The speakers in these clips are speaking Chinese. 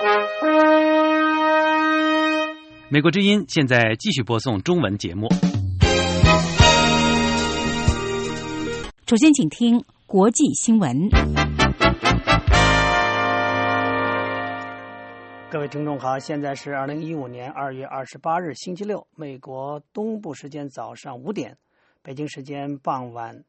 美国之音现在继续播送中文节目。 首先请听国际新闻。 各位听众好，现在是2015年2月28日星期六，美国东部时间早上5点，北京时间傍晚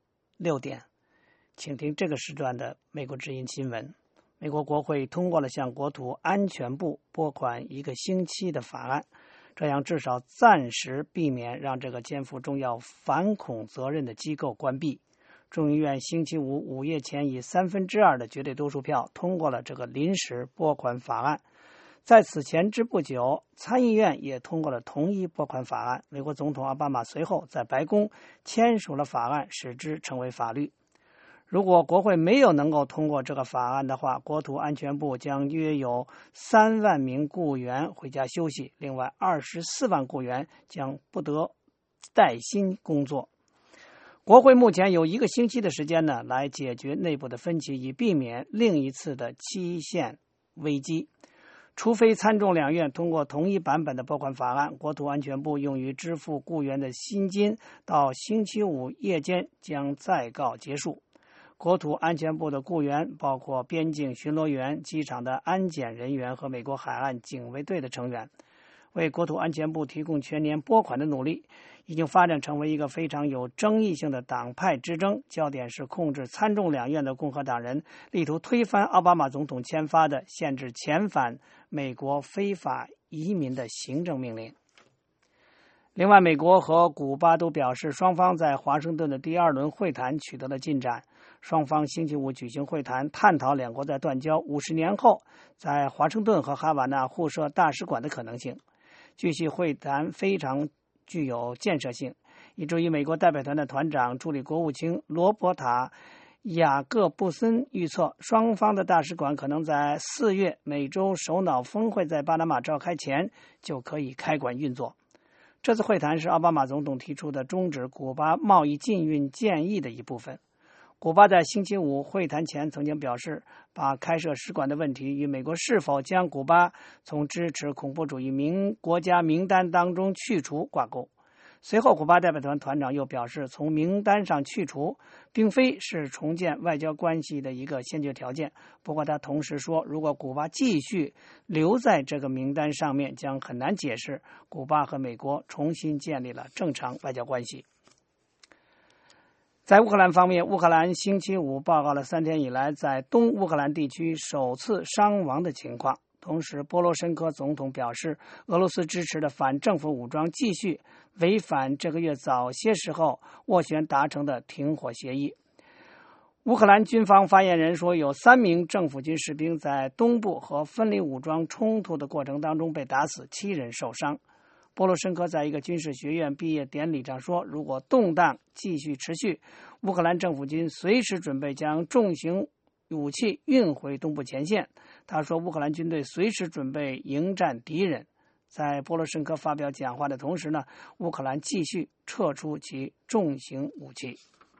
6点，请听这个时段的美国之音新闻。美国国会通过了向国土安全部拨款1个星期的法案，这样至少暂时避免让这个肩负重要反恐责任的机构关闭。众议院星期五午夜前以2/3的绝对多数票通过了这个临时拨款法案。在此前之不久，参议院也通过了同一拨款法案。美国总统奥巴马随后在白宫签署了法案，使之成为法律。如果国会没有能够通过这个法案的话，国土安全部将约有3万名雇员回家休息，另外24万雇员将不得带薪工作。国会目前有1个星期的时间来解决内部的分歧，以避免另一次的期限危机。除非参众两院通过同一版本的拨款法案，国土安全部用于支付雇员的薪金到星期五夜间将再告结束。国土安全部的雇员包括边境巡逻员、机场的安检人员和美国海岸警卫队的成员。为国土安全部提供全年拨款的努力已经发展成为一个非常有争议性的党派之争，焦点是控制参众两院的共和党人力图推翻奥巴马总统签发的限制遣返美国非法移民的行政命令。另外，美国和古巴都表示，双方在华盛顿的第2轮会谈取得了进展。双方星期五举行会谈，探讨两国在断交50年后在华盛顿和哈瓦那互设大使馆的可能性。据悉，会谈非常具有建设性，以至于美国代表团的团长助理国务卿罗伯塔·雅各布森预测，双方的大使馆可能在4月美洲首脑峰会在巴拿马召开前就可以开馆运作。这次会谈是奥巴马总统提出的终止古巴贸易禁运建议的一部分。古巴在星期五会谈前曾经表示，把开设使馆的问题与美国是否将古巴从支持恐怖主义国家名单当中去除挂钩。随后，古巴代表团团长又表示，从名单上去除并非是重建外交关系的一个先决条件。不过他同时说，如果古巴继续留在这个名单上面，将很难解释古巴和美国重新建立了正常外交关系。在乌克兰方面，乌克兰星期五报告了3天以来在东乌克兰地区首次伤亡的情况。同时，波罗申科总统表示，俄罗斯支持的反政府武装继续违反这个月早些时候斡旋达成的停火协议。乌克兰军方发言人说，有3名政府军士兵在东部和分离武装冲突的过程当中被打死，7人受伤。波罗申科在一个军事学院毕业典礼上说，如果动荡继续持续，乌克兰政府军随时准备将重型武器运回东部前线。他说，乌克兰军队随时准备迎战敌人。在波罗申科发表讲话的同时乌克兰继续撤出其重型武器。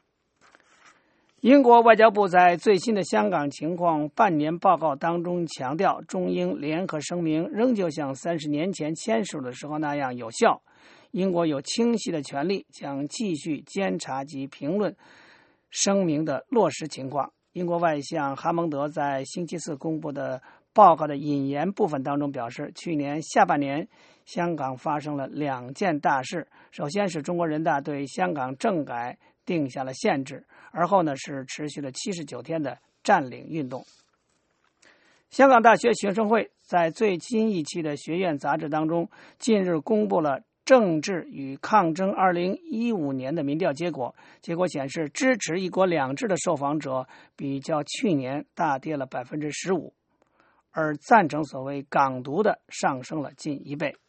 英国外交部在最新的香港情况半年报告当中强调，中英联合声明仍旧像30年前签署的时候那样有效。英国有清晰的权利将继续监察及评论声明的落实情况。英国外相哈蒙德在星期四公布的报告的引言部分当中表示，去年下半年香港发生了2件大事。首先是中国人大对香港政改定下了限制，而后是持续了79天的占领运动。香港大学学生会在最新一期的学院杂志当中近日公布了政治与抗争2015年的民调结果，结果显示支持一国两制的受访者比较去年大跌了 15%， 而赞成所谓港独的上升了近1倍。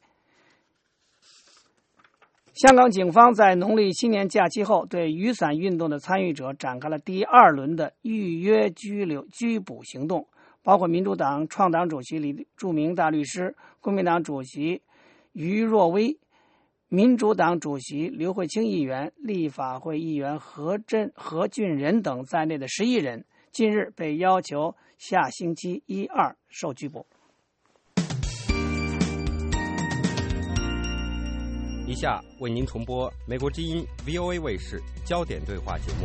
香港警方在农历新年假期后对雨伞运动的参与者展开了第2轮的预约拘捕行动，包括民主党创党主席李著名大律师、国民党主席于若薇、民主党主席刘慧卿议员、立法会议员何俊仁等在内的11人，近日被要求下星期1、2受拘捕。 以下为您重播美国之音 VOA 卫视焦点对话节目。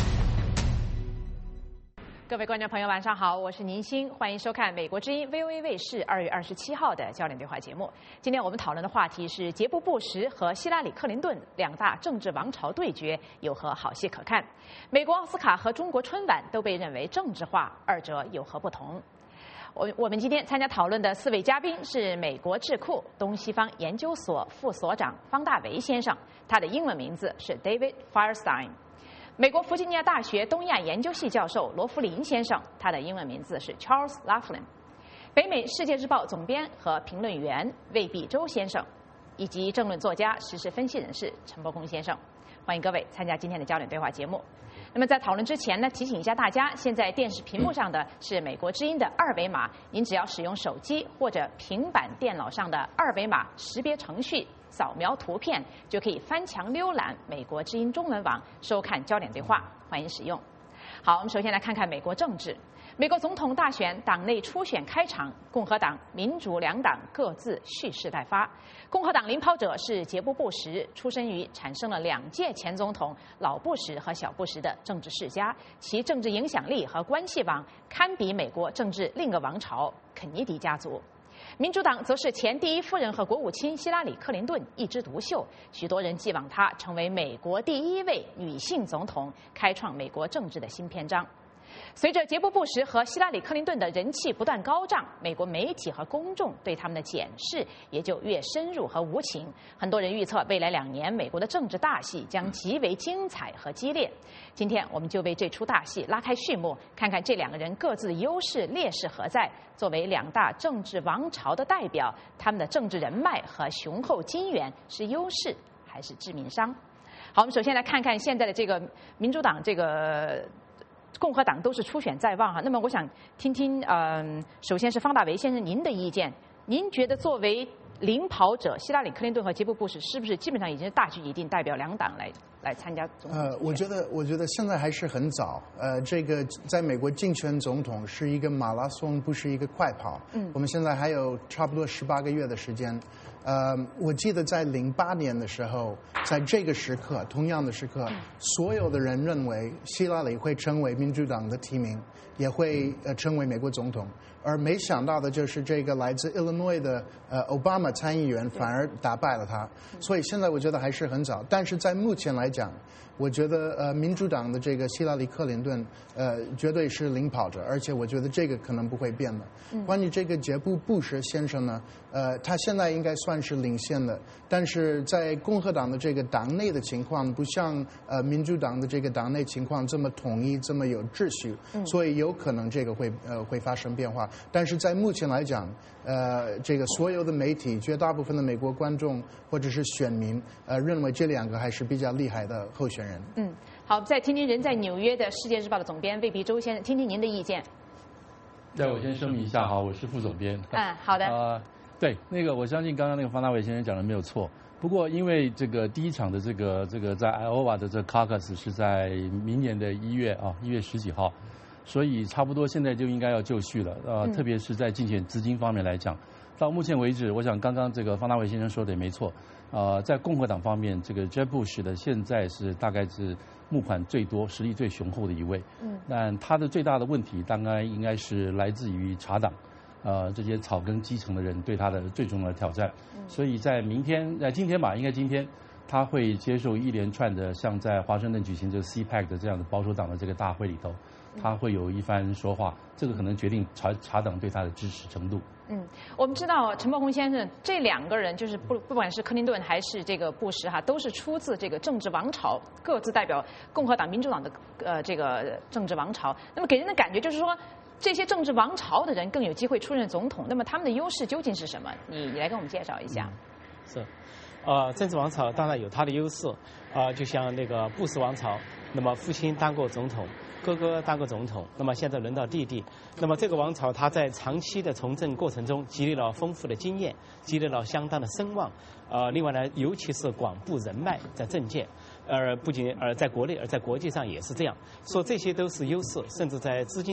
各位观众朋友，晚上好，我是宁欣，欢迎收看美国之音 VOA 卫视2月27号的焦点对话节目。今天我们讨论的话题是杰布·布什和希拉里·克林顿两大政治王朝对决有何好戏可看？美国奥斯卡和中国春晚都被认为政治化，二者有何不同？我们今天参加讨论的4位嘉宾是美国智库东西方研究所副所长方大为先生，他的英文名字是 David Firestein。美国弗吉尼亚大学东亚研究系教授罗弗林先生，他的英文名字是 Charles Laughlin。北美世界日报总编和评论员魏必洲先生，以及政论作家、时事分析人士陈伯公先生，欢迎各位参加今天的焦点对话节目。那么在讨论之前呢，提醒一下大家，现在电视屏幕上的是美国之音的2维码，您只要使用手机或者平板电脑上的2维码识别程序，扫描图片就可以翻墙浏览美国之音中文网，收看焦点对话，欢迎使用。好，我们首先来看看美国政治。美国总统大选党内初选开场，共和党、民主两党各自蓄势待发。共和党领跑者是杰布·布什，出身于产生了2届前总统老布什和小布什的政治世家，其政治影响力和关系网堪比美国政治另一个王朝——肯尼迪家族。民主党则是前第一夫人和国务卿希拉里·克林顿一枝独秀，许多人寄望她成为美国第1位女性总统，开创美国政治的新篇章。随着杰布·布什和希拉里·克林顿的人气不断高涨，美国媒体和公众对他们的检视也就越深入和无情。很多人预测未来2年美国的政治大戏将极为精彩和激烈。今天我们就为这出大戏拉开序幕，看看这2个人各自的优势劣势何在。作为2大政治王朝的代表，他们的政治人脉和雄厚金源是优势还是致命伤？好，我们首先来看看现在的这个民主党共和党都是初选在望哈。那么我想听听，首先是方大为先生您的意见。您觉得作为领跑者，希拉里·克林顿和杰布·布什是不是基本上已经是大局已定，代表2党来参加总统？ 我觉得现在还是很早。这个在美国竞选总统是一个马拉松，不是一个快跑。我们现在还有差不多18个月的时间。我记得在08年的时候，在这个时刻，同样的时刻，所有的人认为希拉里会成为民主党的提名，也会成为美国总统。而没想到的就是这个来自 Illinois 的奥巴马参议员反而打败了他。所以现在我觉得还是很早。但是在目前来讲，我觉得民主党的这个希拉里·克林顿绝对是领跑者，而且我觉得这个可能不会变的。关于这个杰布·布什先生呢，他现在应该算是领先的，但是在共和党的这个党内的情况不像民主党的这个党内情况这么统一，这么有秩序，所以有可能这个会发生变化。但是在目前来讲，这个所有的媒体、绝大部分的美国观众或者是选民认为这2个还是比较厉害的候选人。 好，再听听人在纽约的《世界日报》的总编魏必洲先生，听听您的意见。 对，我先声明一下，好，我是副总编。 好的。 对，我相信刚刚那个方大为先生讲的没有错。不过因为这个第1场的这个在 Iowa 的这个 caucus 是在明年的1月10几号，所以差不多现在就应该要就绪了。特别是在竞选资金方面来讲，到目前为止，我想刚刚这个方大为先生说的也没错。在共和党方面，这个 Jeb Bush 的现在是大概是募款最多、实力最雄厚的一位。但他的最大的问题，应该是来自于茶党。这些草根基层的人对他的最重要的挑战，所以在今天吧，应该今天他会接受一连串的像在华盛顿举行这个 CPAC 的这样的保守党的这个大会里头，他会有一番说话，这个可能决定茶党对他的支持程度。 我们知道陈伯公先生这2个人就是不管是克林顿还是这个布什都是出自这个政治王朝，各自代表共和党、民主党的这个政治王朝。那么给人的感觉就是说，这些政治王朝的人更有机会出任总统。那么他们的优势究竟是什么？你来跟我们介绍一下。 是，政治王朝当然有它的优势，就像那个布什王朝，那么父亲当过总统，哥哥当过总统，那么现在轮到弟弟。那么这个王朝它在长期的从政过程中积累了丰富的经验，积累了相当的声望。另外呢，尤其是广布人脉在政界，不仅在国内，而在国际上也是这样。说这些都是优势，甚至在资金上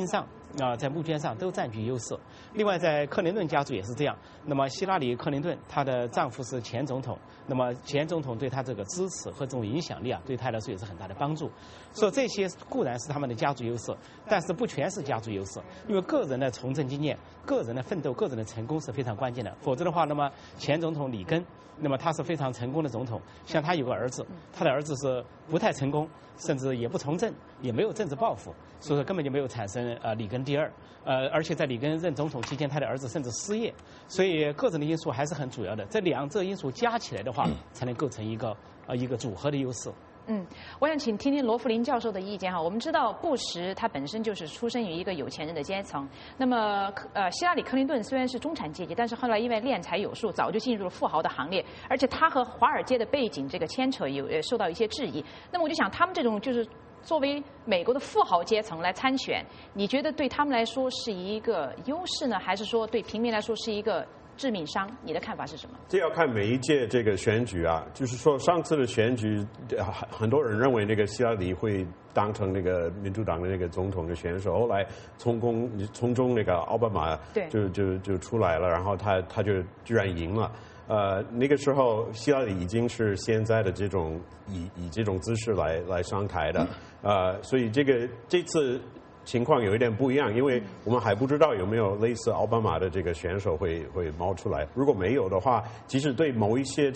在募捐上都占据优势。另外，在克林顿家族也是这样。那么希拉里·克林顿，她的丈夫是前总统，那么前总统对她这个支持和这种影响力对她来说也是很大的帮助。所以这些固然是他们的家族优势，但是不全是家族优势，因为个人的从政经验、个人的奋斗、个人的成功是非常关键的。否则的话，那么前总统里根，那么他是非常成功的总统，像他有个儿子，他的儿子是不太成功，甚至也不从政，也没有政治抱负，所以说根本就没有产生里根第二。而且在里根任总统期间，他的儿子甚至失业，所以个人的因素还是很主要的。这两者因素加起来的话，才能构成一个组合的优势。 我想请听听罗弗林教授的意见哈。我们知道布什他本身就是出身于一个有钱人的阶层，那么希拉里·克林顿虽然是中产阶级，但是后来因为敛财有术，早就进入了富豪的行列，而且他和华尔街的背景这个牵扯也受到一些质疑。那么我就想，他们这种就是作为美国的富豪阶层来参选，你觉得对他们来说是一个优势呢，还是说对平民来说是一个致命伤？你的看法是什么？ 这要看每一届这个选举啊，就是说上次的选举，很多人认为那个希拉里会当成那个民主党的那个总统的选手，后来从中那个奥巴马就出来了，然后他就居然赢了。那个时候希拉里已经是现在的这种以这种姿势来上台的，所以这次情况有一点不一样，因为我们还不知道有没有类似奥巴马的这个选手会冒出来。如果没有的话，其实对某一些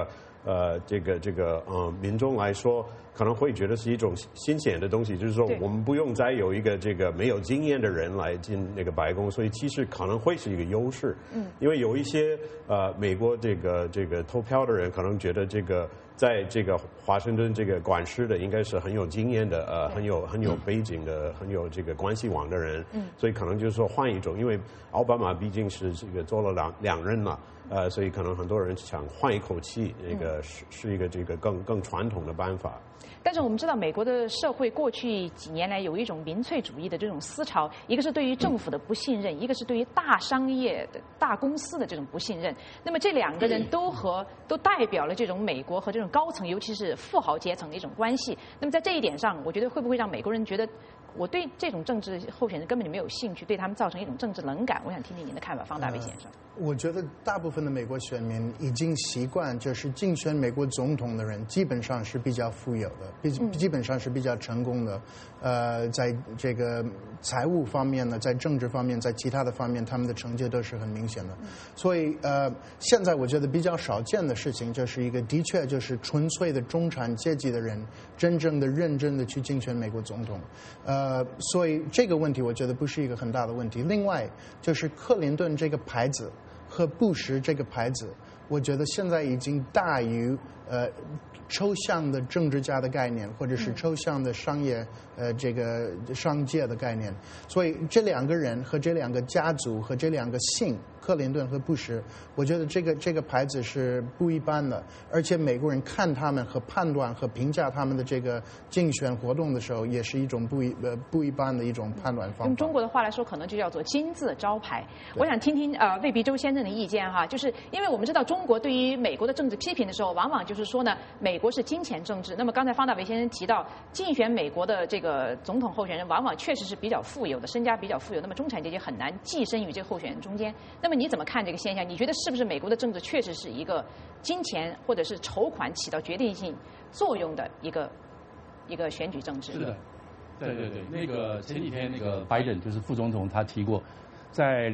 民众来说，可能会觉得是一种新鲜的东西，就是说我们不用再有一个没有经验的人来进那个白宫，所以其实可能会是一个优势。因为有一些美国这个投票的人可能觉得在这个华盛顿这个管事的应该是很有经验的，很有背景的，很有这个关系网的人，所以可能就是说换一种，因为奥巴马毕竟是这个做了两任了，所以可能很多人想换一口气，是一个这个更传统的办法。 但是我们知道，美国的社会过去几年来有一种民粹主义的这种思潮，一个是对于政府的不信任，一个是对于大商业的大公司的这种不信任。那么这两个人都代表了这种美国和这种高层，尤其是富豪阶层的一种关系。那么在这一点上，我觉得会不会让美国人觉得我对这种政治候选人根本就没有兴趣，对他们造成一种政治冷感？我想听听您的看法，方大卫先生。 我觉得大部分的美国选民已经习惯，就是竞选美国总统的人基本上是比较富有的，基本上是比较成功的。在这个财务方面呢，在政治方面，在其他的方面，他们的成绩都是很明显的。所以现在我觉得比较少见的事情，就是的确就是纯粹的中产阶级的人，真正的认真的去竞选美国总统。所以这个问题我觉得不是一个很大的问题。另外就是克林顿这个牌子和布什这个牌子，我觉得现在已经大于抽象的政治家的概念，或者是抽象的商业这个商界的概念。所以这两个人和这两个家族和这两个姓，克林顿和布什，我觉得这个牌子是不一般的。而且美国人看他们和判断和评价他们的这个竞选活动的时候，也是一种不一般的一种判断方法。 用中国的话来说，可能就叫做金字招牌。我想听听魏必周先生的意见哈，就是因为我们知道中国对于美国的政治批评的时候，往往就是说呢，美国是金钱政治。那么刚才方大伟先生提到，竞选美国的这个总统候选人，往往确实是比较富有的，身家比较富有，那么中产阶级很难跻身于这个候选人中间。那么你怎么看这个现象？你觉得是不是美国的政治确实是一个金钱或者是筹款起到决定性作用的一个选举政治？ 是的，对。那个前几天那个拜登就是副总统，他提过，在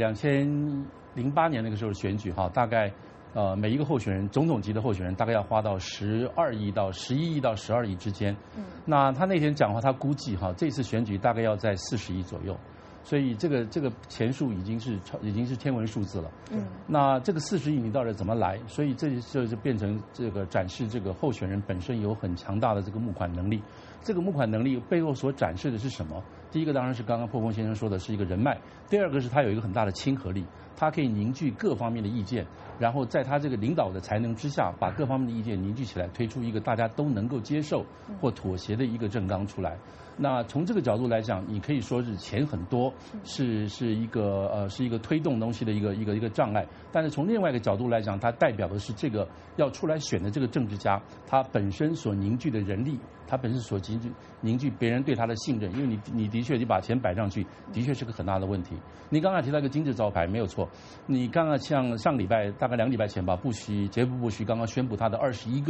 2008年那个时候选举哈，大概每一个候选人，总统级的候选人大概要花到12亿到11亿到12亿之间。那他那天讲话，他估计哈，这次选举大概要在40亿左右。所以这个钱数已经是天文数字了。那这个40亿你到底怎么来？所以这就变成这个展示这个候选人本身有很强大的这个募款能力。这个募款能力背后所展示的是什么？第一个当然是刚刚破风先生说的是一个人脉，第二个是他有一个很大的亲和力，他可以凝聚各方面的意见，然后在他这个领导的才能之下，把各方面的意见凝聚起来，推出一个大家都能够接受或妥协的一个政纲出来。那从这个角度来讲，你可以说是钱很多，是一个推动东西的一个障碍。但是从另外一个角度来讲，它代表的是这个要出来选的这个政治家，他本身所凝聚的人力他本身所凝聚别人对他的信任，因为你的确你把钱摆上去，的确是个很大的问题。你刚才提到一个金字招牌，没有错。你刚刚像上礼拜大概2礼拜前吧，杰布·布什刚刚宣布他的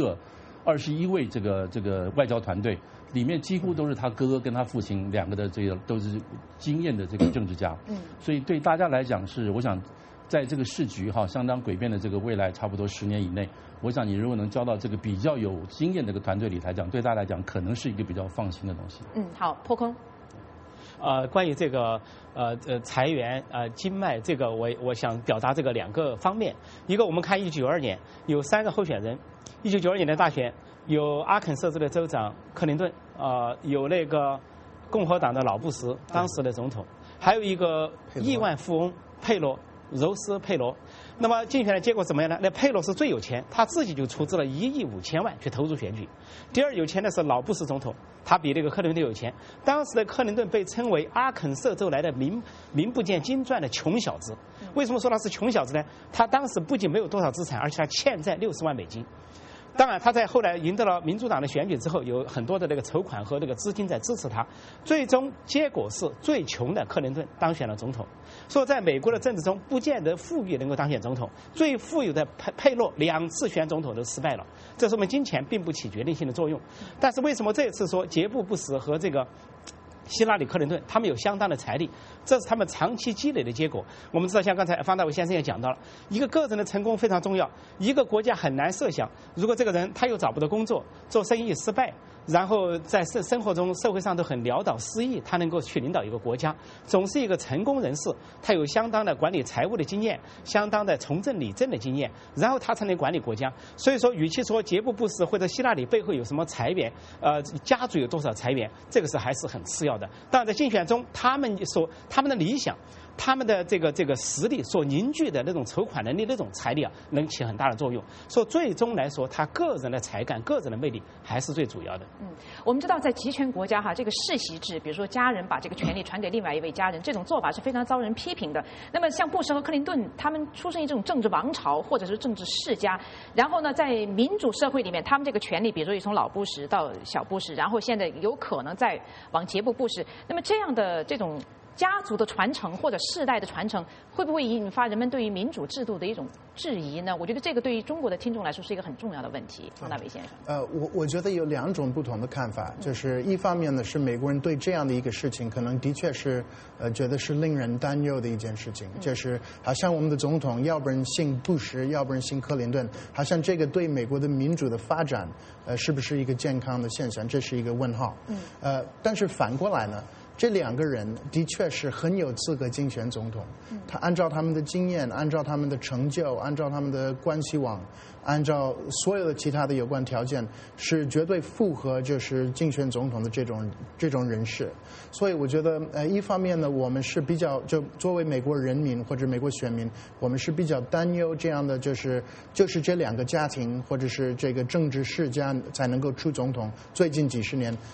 21位这个外交团队里面几乎都是他哥哥跟他父亲2个的这个都是经验的这个政治家。所以对大家来讲是，我想在这个市局相当诡辩的这个未来差不多10年以内，我想你如果能交到这个比较有经验的这个团队里来讲，对大家来讲可能是一个比较放心的东西。 好，破空。 关于这个裁员经脉，这个我想表达这个2个方面。一个我们看1992年有3个候选人，1992年的大选有阿肯色州的州长克林顿，有那个共和党的老布什当时的总统，还有一个亿万富翁柔斯佩罗。那么竞选的结果怎么样呢？那佩罗是最有钱，他自己就出资了1亿5千万去投入选举。第二有钱的是老布什总统，他比那个克林顿有钱。当时的克林顿被称为阿肯色州来的名不见经传的穷小子。为什么说他是穷小子呢？他当时不仅没有多少资产，而且他欠债60万美金。当然，他在后来赢得了民主党的选举之后，有很多的那个筹款和那个资金在支持他。最终结果是最穷的克林顿当选了总统。说在美国的政治中，不见得富裕能够当选总统，最富有的佩洛2次选总统都失败了，这说明金钱并不起决定性的作用。但是为什么这次说杰布·布什和这个希拉里·克林顿他们有相当的财力，这是他们长期积累的结果。我们知道，像刚才方大伟先生也讲到了，一个个人的成功非常重要，一个国家很难设想，如果这个人他又找不到工作，做生意失败，然后在生活中社会上都很潦倒失意，他能够去领导一个国家，总是一个成功人士，他有相当的管理财务的经验，相当的从政理政的经验，然后他才能管理国家。所以说，与其说杰布·布什或者希拉里背后有什么财源，家族有多少财源，这个是还是很次要的。当然，在竞选中，他们的理想，他们的这个实力所凝聚的那种筹款能力、那种财力能起很大的作用。所以最终来说，他个人的才干、个人的魅力还是最主要的。 我们知道在集权国家这个世袭制，比如说家人把这个权力传给另外一位家人，这种做法是非常遭人批评的。那么像布什和克林顿，他们出生于这种政治王朝或者是政治世家，然后呢，在民主社会里面，他们这个权力，比如说从老布什到小布什，然后现在有可能再往杰布·布什，那么这样的这种家族的传承或者世代的传承，会不会引发人们对于民主制度的一种质疑呢？我觉得这个对于中国的听众来说是一个很重要的问题。方大伟先生， 我觉得有2种不同的看法，就是一方面呢是美国人对这样的一个事情，可能的确是觉得是令人担忧的一件事情，就是好像我们的总统要不然姓布什，要不然姓克林顿，好像这个对美国的民主的发展是不是一个健康的现象，这是一个问号。但是反过来呢，这2个人的确是很有资格竞选总统。他按照他们的经验，按照他们的成就，按照他们的关系网，按照所有的其他的有关条件，是绝对符合就是竞选总统的这种人士。所以我觉得一方面呢，我们是比较就作为美国人民或者美国选民，我们是比较担忧这样的就是这2个家庭或者是这个政治世家才能够出总统。最近几十年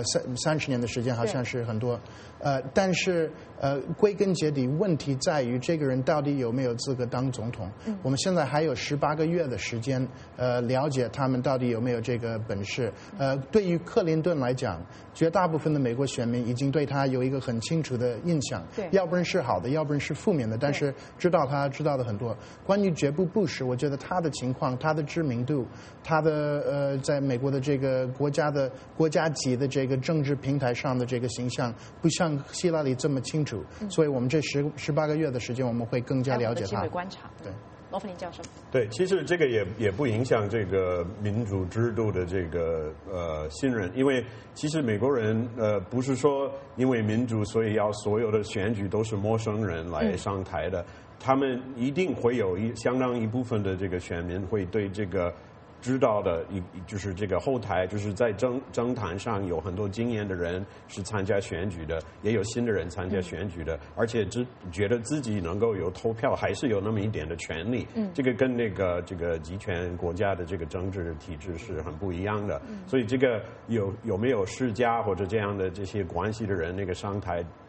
30年的时间好像是很多。但是归根结底，问题在于这个人到底有没有资格当总统。我们现在还有18个月的时间，了解他们到底有没有这个本事。对于克林顿来讲，绝大部分的美国选民已经对他有一个很清楚的印象，要不然是好的，要不然是负面的，但是知道的很多。关于杰布·布什，我觉得他的情况，他的知名度，他的在美国的这个国家级的这个政治平台上的这个形象，不像希拉里这么清楚，所以我们这18个月的时间，我们会更加了解他。 观察。对，罗弗林教授。 对，其实这个也不影响这个民主制度的这个信任，因为其实美国人不是说因为民主所以要所有的选举都是陌生人来上台的，他们一定会有相当一部分的这个选民会对这个知道的就是这个后台，就是在政坛上有很多经验的人是参加选举的，也有新的人参加选举的，而且觉得自己能够有投票，还是有那么一点的权利。这个跟这个集权国家的这个政治体制是很不一样的。所以这个有没有世家或者这样的这些关系的人那个上台，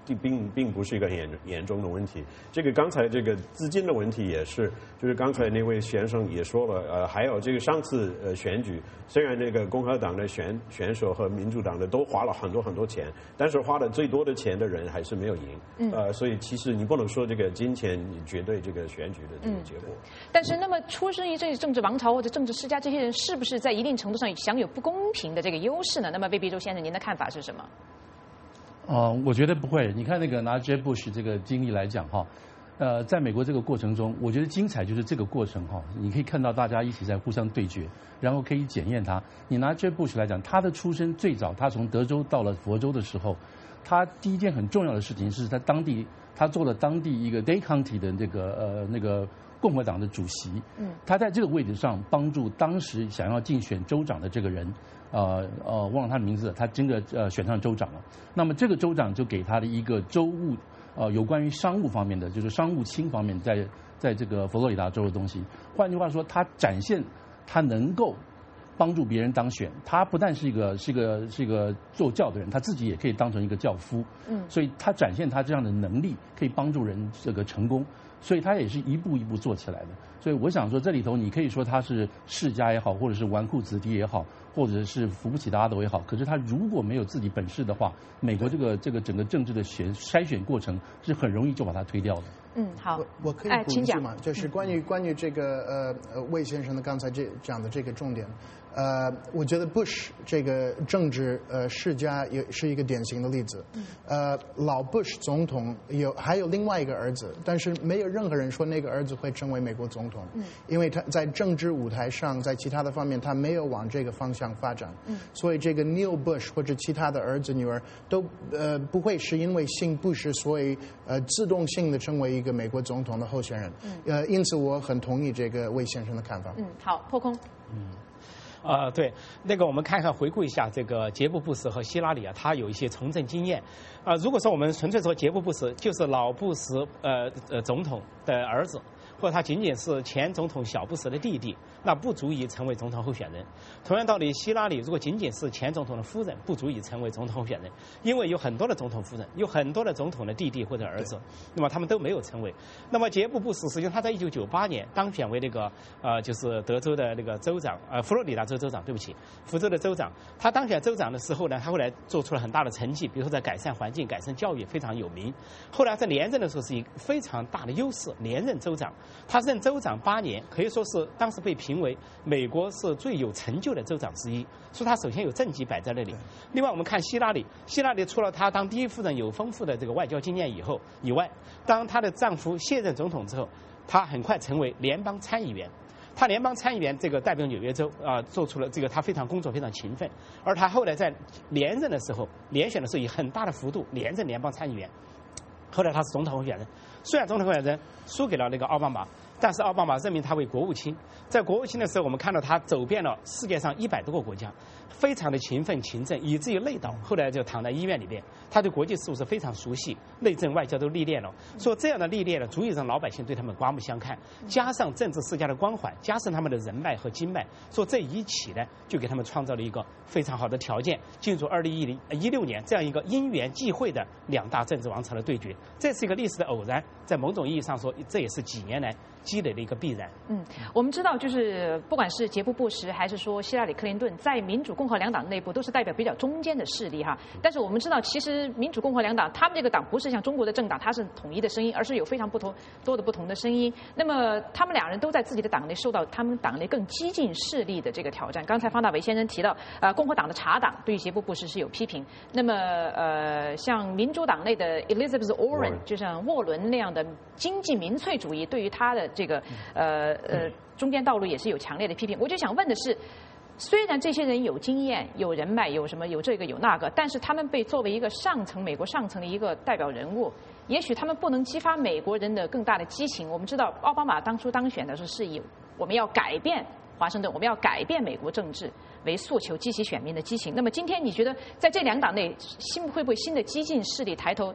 并不是一个严重的问题。这个刚才这个资金的问题也是，就是刚才那位先生也说了，还有这个上次选举，虽然那个共和党的选手和民主党的都花了很多钱，但是花的最多的钱的人还是没有赢。所以其实你不能说这个金钱绝对这个选举的这个结果。 但是那么出生于这政治王朝或者政治世家这些人，是不是在一定程度上享有不公平的这个优势呢？那么魏必洲先生，您的看法是什么？ 我觉得不会。你看那个拿 Jeb Bush 这个经历来讲哈，在美国这个过程中，我觉得精彩就是这个过程哈。你可以看到大家一起在互相对决，然后可以检验他。你拿 Jeb Bush 来讲，他的出身最早，他从德州到了佛州的时候，他第一件很重要的事情是在当地，他做了当地一个 Dade County 的那个共和党的主席。他在这个位置上帮助当时想要竞选州长的这个人。忘了他的名字，他真的选上州长了。那么这个州长就给他的一个州务，有关于商务方面的，就是商务卿方面在这个佛罗里达州的东西。换句话说，他展现他能够帮助别人当选。他不但是一个做教的人，他自己也可以当成一个教夫。所以他展现他这样的能力，可以帮助人这个成功。所以他也是一步一步做起来的。所以我想说，这里头你可以说他是世家也好，或者是纨绔子弟也好，或者是扶不起的阿斗也好。可是他如果没有自己本事的话，美国这个整个政治的筛选过程是很容易就把他推掉的。 好， 我可以补一句吗？就是关于这个魏先生的刚才讲的这个重点。我觉得 Bush 这个政治世家也是一个典型的例子。老 Bush 总统还有另外一个儿子，但是没有任何人说那个儿子会成为美国总统，因为他在政治舞台上，在其他的方面他没有往这个方向发展。所以这个 Neil Bush 或者其他的儿子女儿都不会是因为姓 Bush 所以自动性的成为一个美国总统的候选人。因此我很同意这个魏先生的看法。 好，破空。 对，那个我们看看回顾一下这个杰布·布什和希拉里啊，他有一些从政经验。如果说我们纯粹说杰布·布什就是老布什总统的儿子，或者他仅仅是前总统小布什的弟弟，那不足以成为总统候选人。同样道理，希拉里如果仅仅是前总统的夫人，不足以成为总统候选人，因为有很多的总统夫人，有很多的总统的弟弟或者儿子，那么他们都没有成为。那么杰布·布什实际上他在1998年当选为那个就是德州的那个州长，佛罗里达州州长，对不起，福州的州长。他当选州长的时候呢，他后来做出了很大的成绩，比如说在改善环境、改善教育非常有名。后来在连任的时候是一个非常大的优势，连任州长。他任州长8年，可以说是当时被评为美国是最有成就的州长之一，所以他首先有政绩摆在那里。另外我们看希拉里除了他当第一夫人有丰富的这个外交经验以外，当她的丈夫卸任总统之后，她很快成为联邦参议员。他联邦参议员这个代表纽约州做出了这个他非常工作非常勤奋，而他后来在连任的时候，连选的时候以很大的幅度连任联邦参议员。后来他是总统候选人，虽然总统候选人输给了那个奥巴马，但是奥巴马任命他为国务卿。在国务卿的时候，我们看到他走遍了世界上100多个国家，非常的勤奋勤政，以至于累倒，后来就躺在医院里边。他对国际事务是非常熟悉，内政外交都历练了。说这样的历练呢，足以让老百姓对他们刮目相看。加上政治世家的光环，加上他们的人脉和经脉，说这一起呢，就给他们创造了一个非常好的条件，进入2016年这样一个因缘际会的2大政治王朝的对决。这是一个历史的偶然，在某种意义上说，这也是几年来积累的一个必然。 我们知道，就是不管是杰布·布什还是说希拉里·克林顿，在民主共和两党内部都是代表比较中间的势力哈。但是我们知道，其实民主共和两党，他们这个党不是像中国的政党，它是统一的声音，而是有非常多的不同的声音。那么他们2人都在自己的党内受到他们党内更激进势力的这个挑战。刚才方大伟先生提到，共和党的茶党对于杰布·布什是有批评。那么像民主党内的 Elizabeth Warren， 就像沃伦那样的经济民粹主义，对于他的这个中间道路也是有强烈的批评。我就想问的是，虽然这些人有经验、有人脉、有这个有那个，但是他们被作为一个美国上层的一个代表人物，也许他们不能激发美国人的更大的激情。我们知道奥巴马当初当选的时候是以我们要改变华盛顿，我们要改变美国政治为诉求，激起选民的激情。那么今天你觉得在这2党内会不会新的激进势力抬头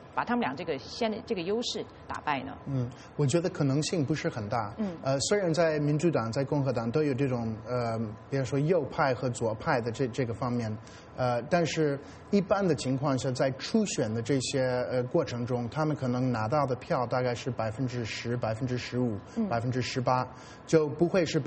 把他们俩这个优势打败呢？ 我觉得可能性不是很大。虽然在民主党、在共和党都有这种比如说右派和左派的这个方面，但是一般的情况下，在初选的这些过程中，他们可能拿到的票大概是10%、15%、18%，就不会是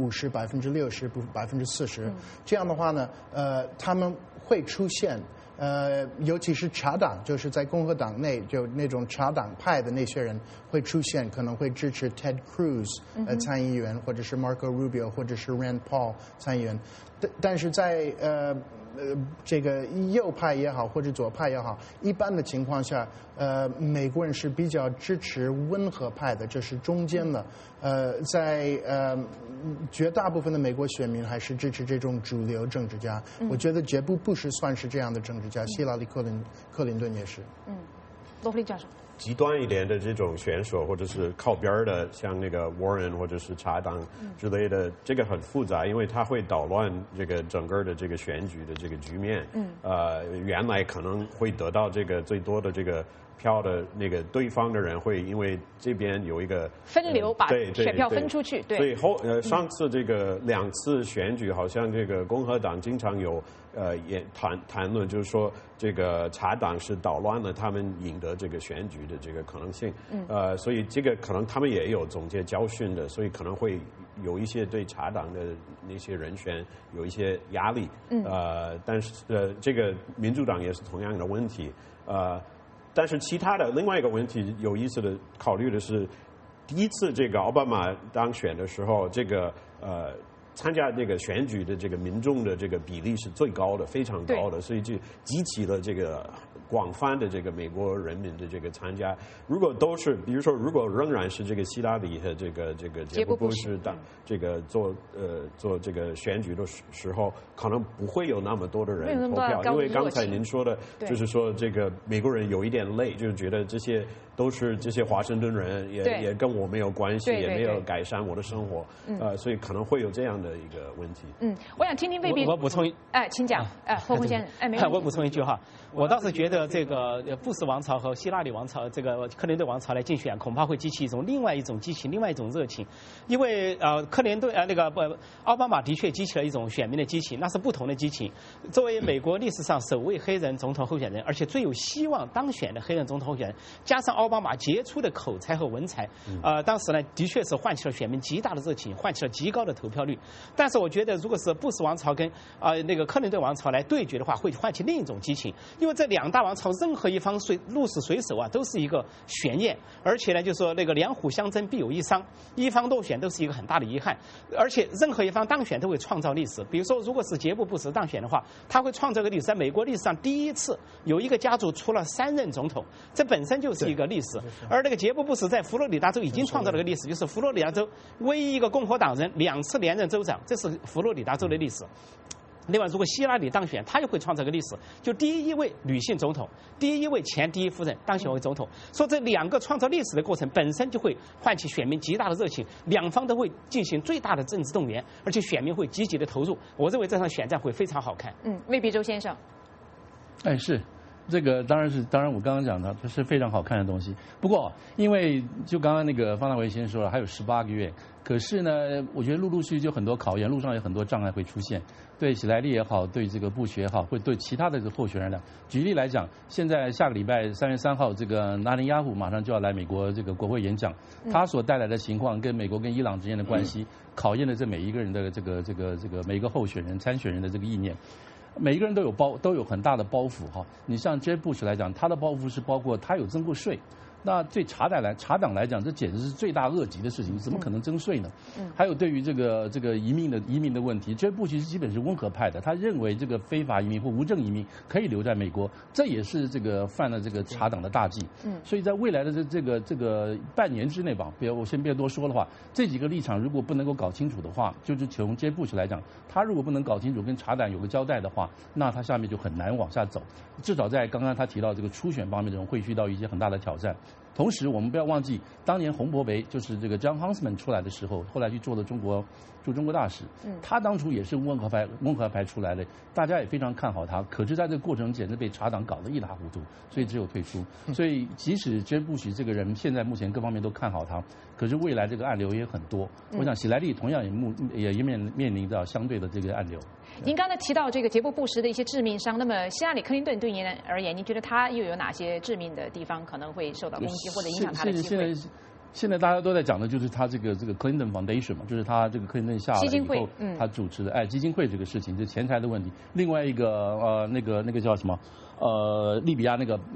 50%、60%、40%。这样的话呢，他们会出现。尤其是茶党，就是在共和党内就那种茶党派的那些人会出现，可能会支持 Ted Cruz 参议员，或者是 Marco Rubio， 或者是 Rand Paul 参议员。但是在这个右派也好，或者左派也好，一般的情况下，美国人是比较支持温和派的，这是中间的。在绝大部分的美国选民还是支持这种主流政治家。我觉得杰布·布什算是这样的政治家，希拉里·克林顿也是。 罗弗利教授。 极端一点的这种选手，或者是靠边的，像那个 Warren 或者是茶党之类的，这个很复杂，因为它会捣乱这个整个的这个选举的这个局面。原来可能会得到这个最多的这个票的那个对方的人会因为这边有一个分流，把选票分出去。 对，所以上次这个2次选举，好像这个共和党经常有也谈论，就是说这个茶党是捣乱了他们赢得这个选举的这个可能性。所以这个可能他们也有总结教训的，所以可能会有一些对茶党的那些人选有一些压力。但是这个民主党也是同样的问题。但是其他的另外一个问题有意思的考虑的是，第一次这个奥巴马当选的时候，这个参加这个选举的这个民众的这个比例是最高的，非常高的，所以就激起了这个广泛的这个美国人民的这个参加。如果都是，比如说，如果仍然是这个希拉里和这个杰布·布什当这个做这个选举的时候，可能不会有那么多的人投票，因为刚才您说的，就是说这个美国人有一点累，就是觉得这些都是这些华盛顿人，也跟我没有关系，也没有改善我的生活，所以可能会有这样的一个问题。 我想听听未必。 我补充请讲。霍坤先生，没问题。 我补充一句哈，我倒是觉得这个布什王朝和希拉里王朝，这个克林顿王朝来竞选，恐怕会激起另外一种热情，因为克林顿奥巴马的确激起了一种选民的激情，那是不同的激情。作为美国历史上首位黑人总统候选人，而且最有希望当选的黑人总统候选人，加上奥巴马杰出的口才和文采，当时呢的确是唤起了选民极大的热情，唤起了极高的投票率。但是我觉得，如果是布什王朝跟克林顿王朝来对决的话，会唤起另一种激情，因为这2大王朝任何一方鹿死谁手啊，都是一个悬念，而且呢，就说两虎相争必有一伤，一方落选都是一个很大的遗憾，而且任何一方当选都会创造历史。比如说，如果是杰布·布什当选的话，他会创造个历史，在美国历史上第一次有一个家族出了3任总统，这本身就是一个历史。而那个杰布·布什在佛罗里达州已经创造了个历史，就是佛罗里达州唯一一个共和党人2次连任州长，这是佛罗里达州的历史。另外，如果希拉里当选，他又会创造个历史，就第一位女性总统，第一位前第一夫人当选为总统。说这2个创造历史的过程本身就会唤起选民极大的热情，两方都会进行最大的政治动员，而且选民会积极的投入。我认为这场选战会非常好看。 魏必周先生。 是。这个当然，我刚刚讲的这是非常好看的东西。不过，因为就刚刚那个方大为先生说了，还有18个月。可是呢，我觉得陆陆续续就很多考验，路上有很多障碍会出现。对喜来利也好，对这个布什也好，会对其他的这个候选人来。举例来讲，现在下个礼拜3月3号，这个纳坦雅胡马上就要来美国这个国会演讲，他所带来的情况跟美国跟伊朗之间的关系，考验了这每一个人的这个每一个候选人参选人的这个意念。每一个人都有很大的包袱哈。你像 Jeb Bush 来讲，他的包袱是包括他有征过税。那对茶党来讲，这简直是罪大恶极的事情，怎么可能征税呢？还有对于这个移民的问题，Jeb Bush基本是温和派的，他认为这个非法移民或无证移民可以留在美国，这也是这个犯了这个茶党的大忌。所以在未来的这个半年之内吧，我先别多说的话，这几个立场如果不能够搞清楚的话，就是从 Jeb Bush 来讲，他如果不能搞清楚跟茶党有个交代的话，那他下面就很难往下走。至少在刚刚他提到这个初选方面，这种会遇到一些很大的挑战。 同时，我们不要忘记，当年洪博维就是这个 John Huntsman 出来的时候，后来去做了中国大使，他当初也是温和派出来的，大家也非常看好他。可是，在这个过程简直被茶党搞得一塌糊涂，所以只有退出。所以，即使杰布许这个人现在目前各方面都看好他，可是未来这个暗流也很多。我想，喜来利同样也面临到相对的这个暗流。 您刚才提到这个杰布·布什的一些致命伤，那么希拉里·克林顿对您而言，您觉得他又有哪些致命的地方可能会受到攻击或者影响他的机会？ 现在大家都在讲的就是他这个 Clinton Foundation 嘛，就是他这个克林顿下来以后，他主持的基金会这个事情，就钱财的问题。另外一个那个叫什么利比亚那个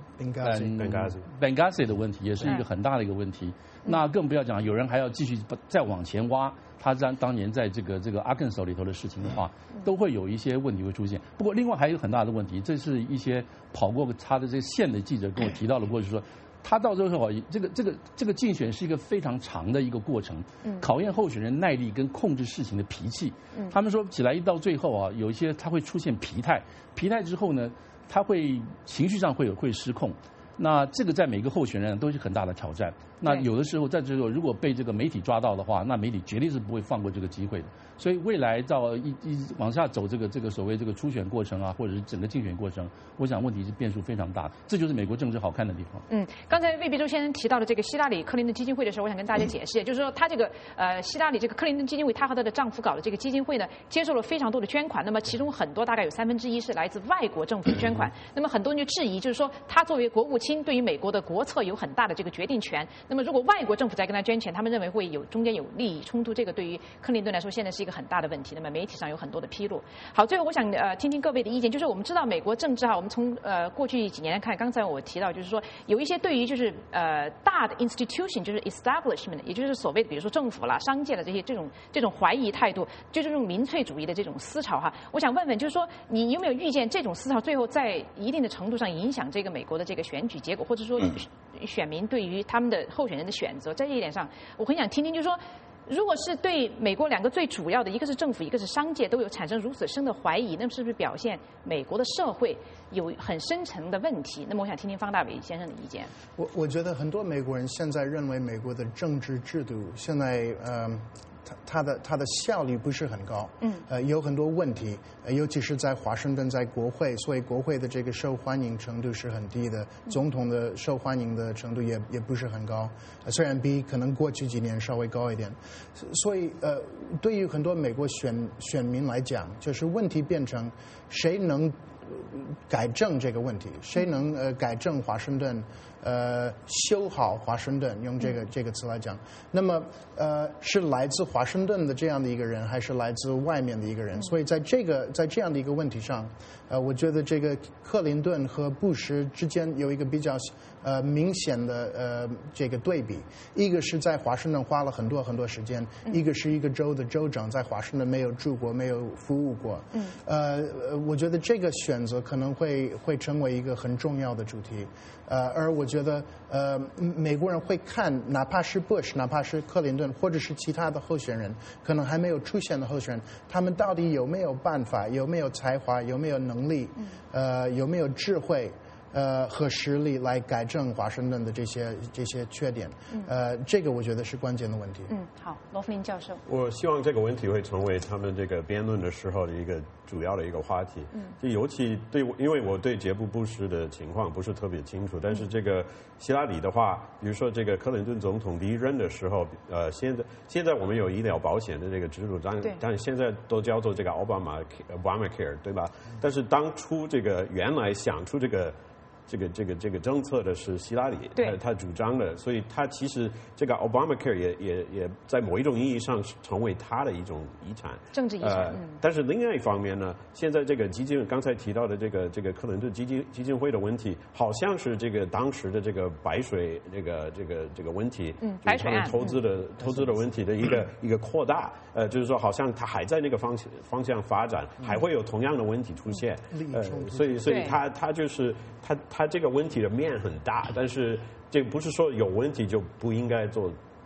Benghazi 的问题，也是一个很大的一个问题。那更不要讲，有人还要继续再往前挖。他当年在这个阿肯色里头的事情的话，都会有一些问题会出现。不过另外还有很大的问题，这是一些跑过他的这个线的记者跟我提到了过，就是说他到最后这个竞选是一个非常长的一个过程，考验候选人耐力跟控制事情的脾气。他们说起来一到最后啊，有一些他会出现疲态之后呢，他会情绪上会失控。那这个在每个候选人都是很大的挑战。那有的时候在这个如果被这个媒体抓到的话，那媒体绝对是不会放过这个机会的。所以未来到一往下走这个所谓这个初选过程啊，或者是整个竞选过程，我想问题是变数非常大的。这就是美国政治好看的地方。 刚才魏必洲先生提到的这个希拉里·克林顿基金会的时候，我想跟大家解释，也就是说，他这个希拉里这个克林顿基金会，她和她的丈夫搞的这个基金会呢，接受了非常多的捐款，那么其中很多大概有1/3是来自外国政府的捐款。那么很多人就质疑，就是说他作为国务卿，对于美国的国策有很大的这个决定权。那么如果外国政府在跟他捐钱，他们认为会中间有利益冲突，这个对于克林顿来说现在是一个很大的问题。那么媒体上有很多的披露。好，最后我想听听各位的意见，就是我们知道美国政治我们从过去几年看，刚才我提到就是说有一些对于就是大的 institution 就是 establishment， 也就是所谓的比如说政府啦、商界的这种怀疑态度，就是这种民粹主义的这种思潮哈。我想问问，就是说你有没有预见这种思潮最后在一定的程度上影响这个美国的这个选举结果，或者说选民对于他们的候选人的选择，在这一点上，我很想听听，就是说，如果是对美国两个最主要的，一个是政府，一个是商界，都有产生如此深的怀疑，那么是不是表现美国的社会有很深层的问题？那么我想听听方大伟先生的意见。 我觉得很多美国人现在认为美国的政治制度现在它的效率不是很高，有很多问题，尤其是在华盛顿，在国会，所以国会的这个受欢迎程度是很低的，总统的受欢迎的程度也不是很高，虽然比可能过去几年稍微高一点，所以对于很多美国选民来讲，就是问题变成谁能改正这个问题，谁能改正华盛顿，修好华盛顿，用这个词来讲，那么是来自华盛顿的这样的一个人，还是来自外面的一个人？所以在这样的一个问题上，我觉得这个克林顿和布什之间有一个比较明显的这个对比，一个是在华盛顿花了很多时间，一个是一个州的州长，在华盛顿没有住过，没有服务过。我觉得这个选择可能会成为一个很重要的主题。而我觉得美国人会看，哪怕是 Bush， 哪怕是克林顿，或者是其他的候选人，可能还没有出现的候选人，他们到底有没有办法，有没有才华，有没有能力，有没有智慧和实力来改正华盛顿的这些缺点，这个我觉得是关键的问题。 好，罗弗林教授， 我希望这个问题会成为他们这个辩论的时候的一个主要的一个话题。就尤其因为我对杰布·布什的情况不是特别清楚，但是这个希拉里的话，比如说这个克林顿总统第一任的时候，现在我们有医疗保险的这个制度，但现在都叫做这个Obamacare， 对吧？但是当初这个原来想出这个政策的是希拉里，他主张的，所以他其实这个 Obamacare 也在某一种意义上成为他的一种遗产， 政治遗产。 但是另外一方面呢，现在这个刚才提到的这个克林顿基金会的问题，好像是这个当时的这个白水这个问题， 白水案投资的问题的一个扩大，就是说好像他还在那个方向发展，还会有同样的问题出现，所以他就是他这个问题的面很大，但是这不是说有问题就不应该做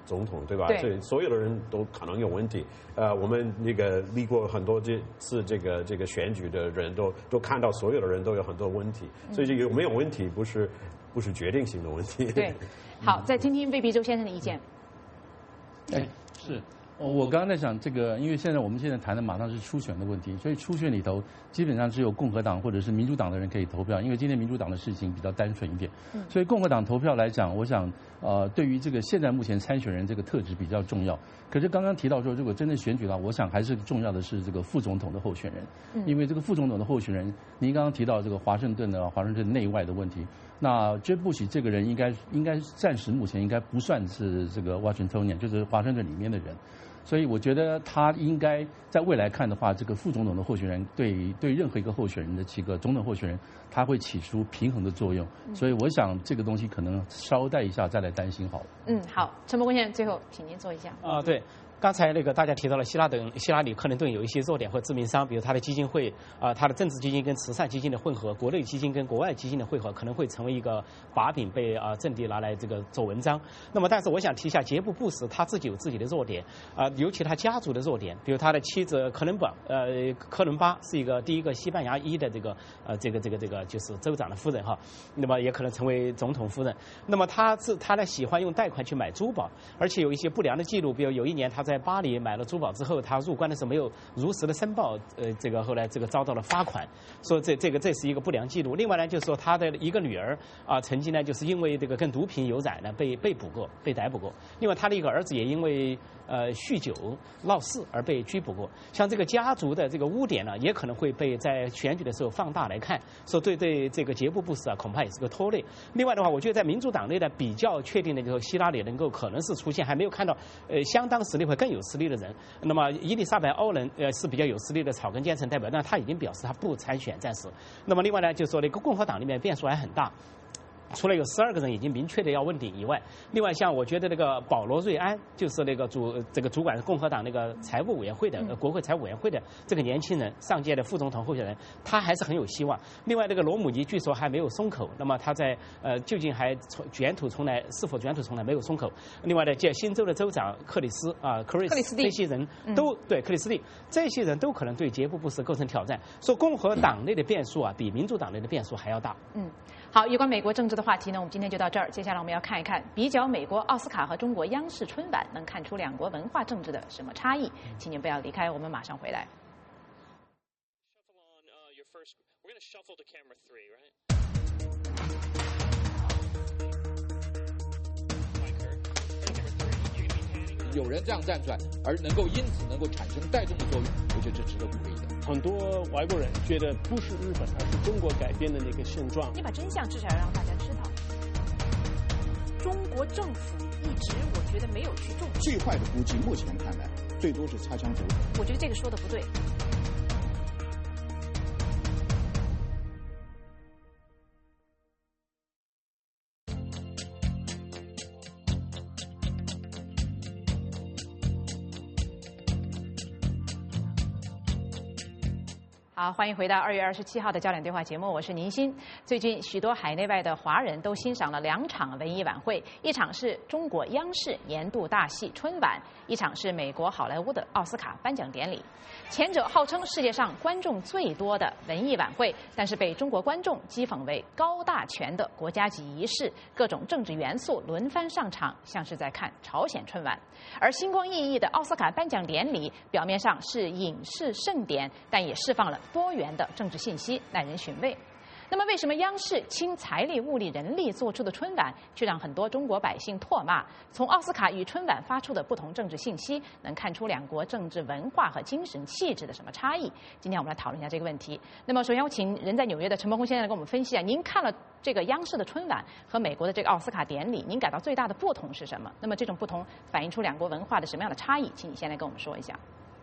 总统，对吧？ 对， 所以所有的人都可能有问题。我们那个历过很多次这个选举的人都看到，所有的人都有很多问题，所以有没有问题不是决定性的问题。 对，好，再听听魏必洲先生的意见。 是。我刚刚在想这个，因为我们现在谈的马上是初选的问题，所以初选里头基本上只有共和党或者是民主党的人可以投票，因为今天民主党的事情比较单纯一点，所以共和党投票来讲，我想对于这个现在目前参选人这个特质比较重要。可是刚刚提到说，如果真正选举的话，我想还是重要的是这个副总统的候选人，因为这个副总统的候选人，您刚刚提到这个华盛顿内外的问题，那Jeb Bush这个人应该暂时目前应该不算是这个 Washingtonian， 就是华盛顿里面的人。所以我觉得他应该在未来看的话，这个副总统的候选人对任何一个候选人的几个总统候选人，他会起出平衡的作用。所以我想这个东西可能稍待一下再来担心好了。 好，陈伯公先生，最后请您做一下。 对。刚才大家提到了希拉里·克林顿有一些弱点或致命伤，比如他的基金会他的政治基金跟慈善基金的混合，国内基金跟国外基金的混合，可能会成为一个把柄被政敌拿来这个做文章。那么，但是我想提一下杰布·布什他自己有自己的弱点尤其他家族的弱点，比如他的妻子科伦巴是第一个西班牙裔的这个就是州长的夫人哈，那么也可能成为总统夫人。那么他呢喜欢用贷款去买珠宝，而且有一些不良的记录，比如有一年他在巴黎买了珠宝之后，他入关的时候没有如实的申报，后来遭到了罚款，说这是一个不良记录。另外呢，就是说他的一个女儿曾经呢就是因为这个跟毒品有染呢被逮捕过。另外他的一个儿子也因为酗酒闹事而被拘捕过。像这个家族的这个污点呢，也可能会被在选举的时候放大来看，说对这个杰布·布什恐怕也是个拖累。另外的话，我觉得在民主党内呢比较确定的就是希拉里可能是出现，还没有看到相当实力会更有实力的人。那么伊丽莎白·欧人是比较有实力的草根阶层代表，但他已经表示他不参选暂时。那么另外呢，就是说共和党里面变数还很大。除了有12个人已经明确的要问鼎以外，另外像我觉得那个保罗·瑞安，就是那个主管共和党那个财务委员会的国会财务委员会的这个年轻人，上届的副总统候选人，他还是很有希望。另外这个罗姆尼据说还没有松口，那么他在究竟还是否卷土重来没有松口。另外呢，新州的州长克里斯蒂这些人都对克里斯蒂这些人都可能对杰布·布什构成挑战，说共和党内的变数比民主党内的变数还要大。 好，有关美国政治的话题呢，我们今天就到这儿。接下来我们要看一看比较美国奥斯卡和中国央视春晚，能看出两国文化政治的什么差异。请您不要离开，我们马上回来。 有人这样站出来，而因此能够产生带动的作用，我觉得这值得鼓励的。 很多外国人觉得不是日本，而是中国改变的那个现状。 你把真相至少要让大家知道。中国政府一直我觉得没有去重视。 最坏的估计，目前看来，最多是擦枪走火。 我觉得这个说的不对。好，欢迎回到2月27号的焦点对话节目，我是宁欣。最近许多海内外的华人都欣赏了2场文艺晚会，一场是中国央视年度大戏春晚，一场是美国好莱坞的奥斯卡颁奖典礼。前者号称世界上观众最多的文艺晚会，但是被中国观众讥讽为高大全的国家级仪式，各种政治元素轮番上场，像是在看朝鲜春晚。而星光熠熠的奥斯卡颁奖典礼，表面上是影视盛典，但也释放了多元的政治信息，耐人寻味。那么为什么央视倾财力物力人力做出的春晚，却让很多中国百姓唾骂？从奥斯卡与春晚发出的不同政治信息，能看出两国政治文化和精神气质的什么差异？今天我们来讨论一下这个问题。那么首先我请人在纽约的陈伯公先生来给我们分析啊，您看了这个央视的春晚和美国的这个奥斯卡典礼，您感到最大的不同是什么？那么这种不同反映出两国文化的什么样的差异？请你先来跟我们说一下。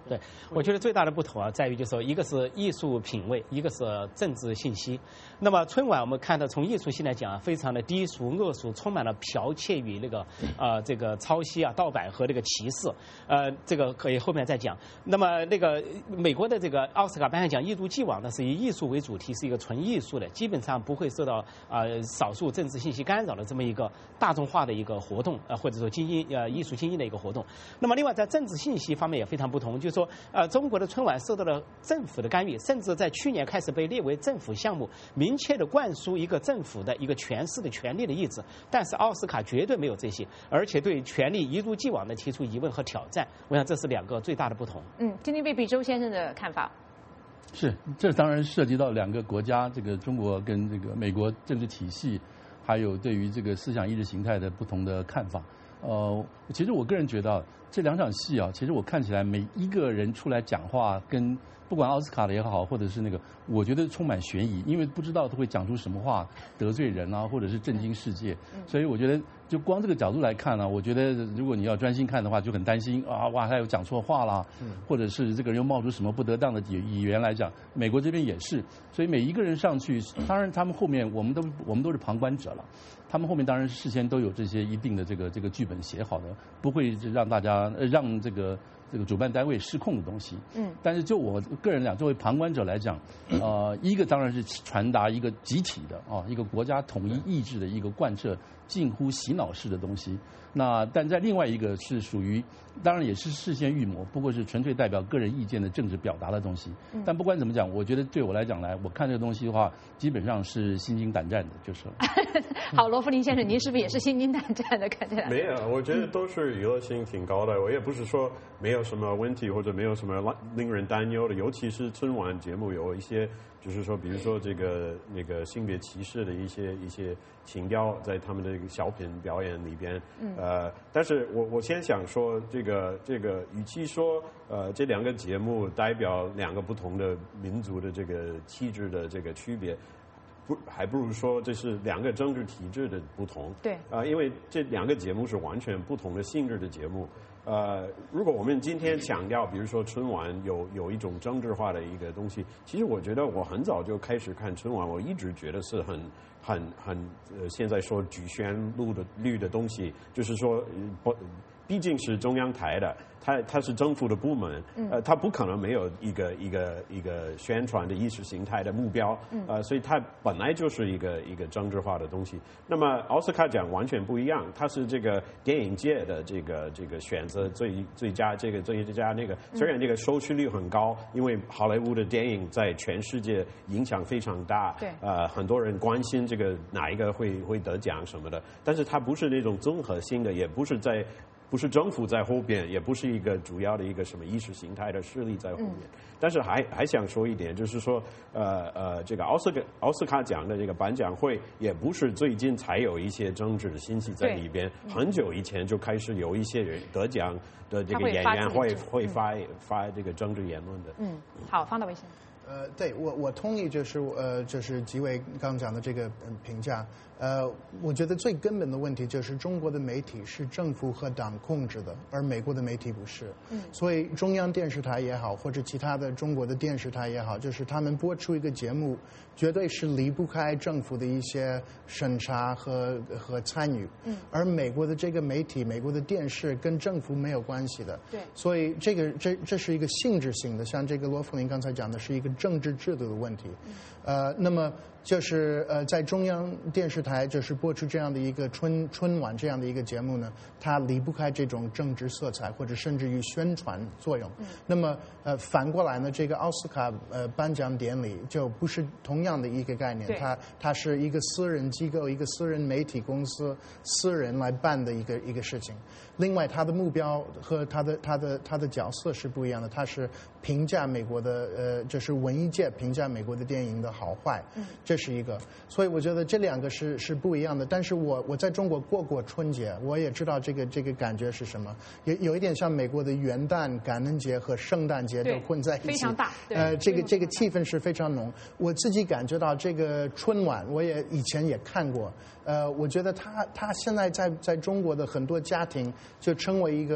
对，我觉得最大的不同啊，在于就是说，一个是艺术品味，一个是政治信息。那么春晚我们看到，从艺术性来讲啊，非常的低俗、恶俗，充满了剽窃与那个这个抄袭啊、盗版和这个歧视。这个可以后面再讲。那么那个美国的这个奥斯卡颁奖奖一如既往的是以艺术为主题，是一个纯艺术的，基本上不会受到少数政治信息干扰的这么一个大众化的一个活动，或者说艺术精英的一个活动。那么另外在政治信息方面也非常不同，就是说中国的春晚受到了政府的干预，甚至在去年开始被列为政府项目，明确的灌输一个政府的一个诠释的权利的意志。但是奥斯卡绝对没有这些，而且对权力一如既往的提出疑问和挑战。我想这是两个最大的不同。 今天被周先生的看法。 是，这当然涉及到两个国家，这个中国跟这个美国政治体系，还有对于这个思想意识形态的不同的看法。其实我个人觉得这两场戏啊，其实我看起来每一个人出来讲话，跟不管奥斯卡的也好，或者是那个，我觉得充满悬疑，因为不知道他会讲出什么话得罪人啊，或者是震惊世界。所以我觉得就光这个角度来看呢，我觉得如果你要专心看的话，就很担心啊，哇，他有讲错话啦，或者是这个人又冒出什么不得当的语言来讲。美国这边也是，所以每一个人上去，当然他们后面我们都是旁观者了。他们后面当然事先都有这些一定的这个剧本写好的，不会让大家让这个主办单位失控的东西。但是就我个人讲，作为旁观者来讲，一个当然是传达一个集体的一个国家统一意志的一个贯彻近乎洗脑式的东西。但在另外一个是属于，当然也是事先预谋，不过是纯粹代表个人意见的政治表达的东西。但不管怎么讲，我觉得对我来讲我看这个东西的话，基本上是心惊胆战的，就是了。 好，罗福林先生，您是不是也是心惊胆战的？看起来没有，我觉得都是娱乐性挺高的。我也不是说没有什么问题或者没有什么令人担忧的，尤其是春晚节目有一些，就是说，比如说那个性别歧视的一些情调在他们的小品表演里边。但是我先想说，这个与其说这两个节目代表两个不同的民族的这个气质的这个区别，还不如说这是两个政治体制的不同。 对。 因为这两个节目是完全不同的性质的节目。如果我们今天强调，比如说春晚有一种政治化的一个东西，其实我觉得我很早就开始看春晚，我一直觉得是很现在说举旋律的东西，就是说毕竟是中央台的，它是政府的部门，它不可能没有一个宣传的意识形态的目标，所以它本来就是一个政治化的东西。那么奥斯卡奖完全不一样，它是这个电影界的这个选择最佳那个，虽然这个收视率很高，因为好莱坞的电影在全世界影响非常大， 对， 很多人关心这个哪一个会得奖什么的，但是它不是那种综合性的，也不是政府在后边，也不是一个主要的一个什么意识形态的势力在后面。但是还想说一点，就是说这个奥斯卡奖的这个颁奖会也不是最近才有一些政治的信息在里边，很久以前就开始有一些人得奖的这个演员会发这个政治言论的。 好，方大卫先生。 对，我同意，就是几位刚讲的这个评价。我觉得最根本的问题就是中国的媒体是政府和党控制的，而美国的媒体不是。所以中央电视台也好，或者其他的中国的电视台也好，就是他们播出一个节目，绝对是离不开政府的一些审查和参与。而美国的这个媒体，美国的电视跟政府没有关系的。 对。 所以这是一个性质性的，像这个罗福林刚才讲的是一个政治制度的问题。那么就是在中央电视台就是播出这样的一个春晚这样的一个节目呢，它离不开这种政治色彩或者甚至于宣传作用。那么反过来呢，这个奥斯卡颁奖典礼就不是同样的一个概念，它是一个私人机构、一个私人媒体公司、私人来办的一个事情。另外，它的目标和它的角色是不一样的，它是评价美国的就是文艺界评价美国的电影的好坏。这是一个，所以我觉得这两个是不一样的。但是我在中国过春节，我也知道这个感觉是什么，有一点像美国的元旦、感恩节和圣诞节都混在一起， 非常大。 这个气氛是非常浓。我自己感觉到这个春晚，我也以前也看过。我觉得他现在在中国的很多家庭就成为一个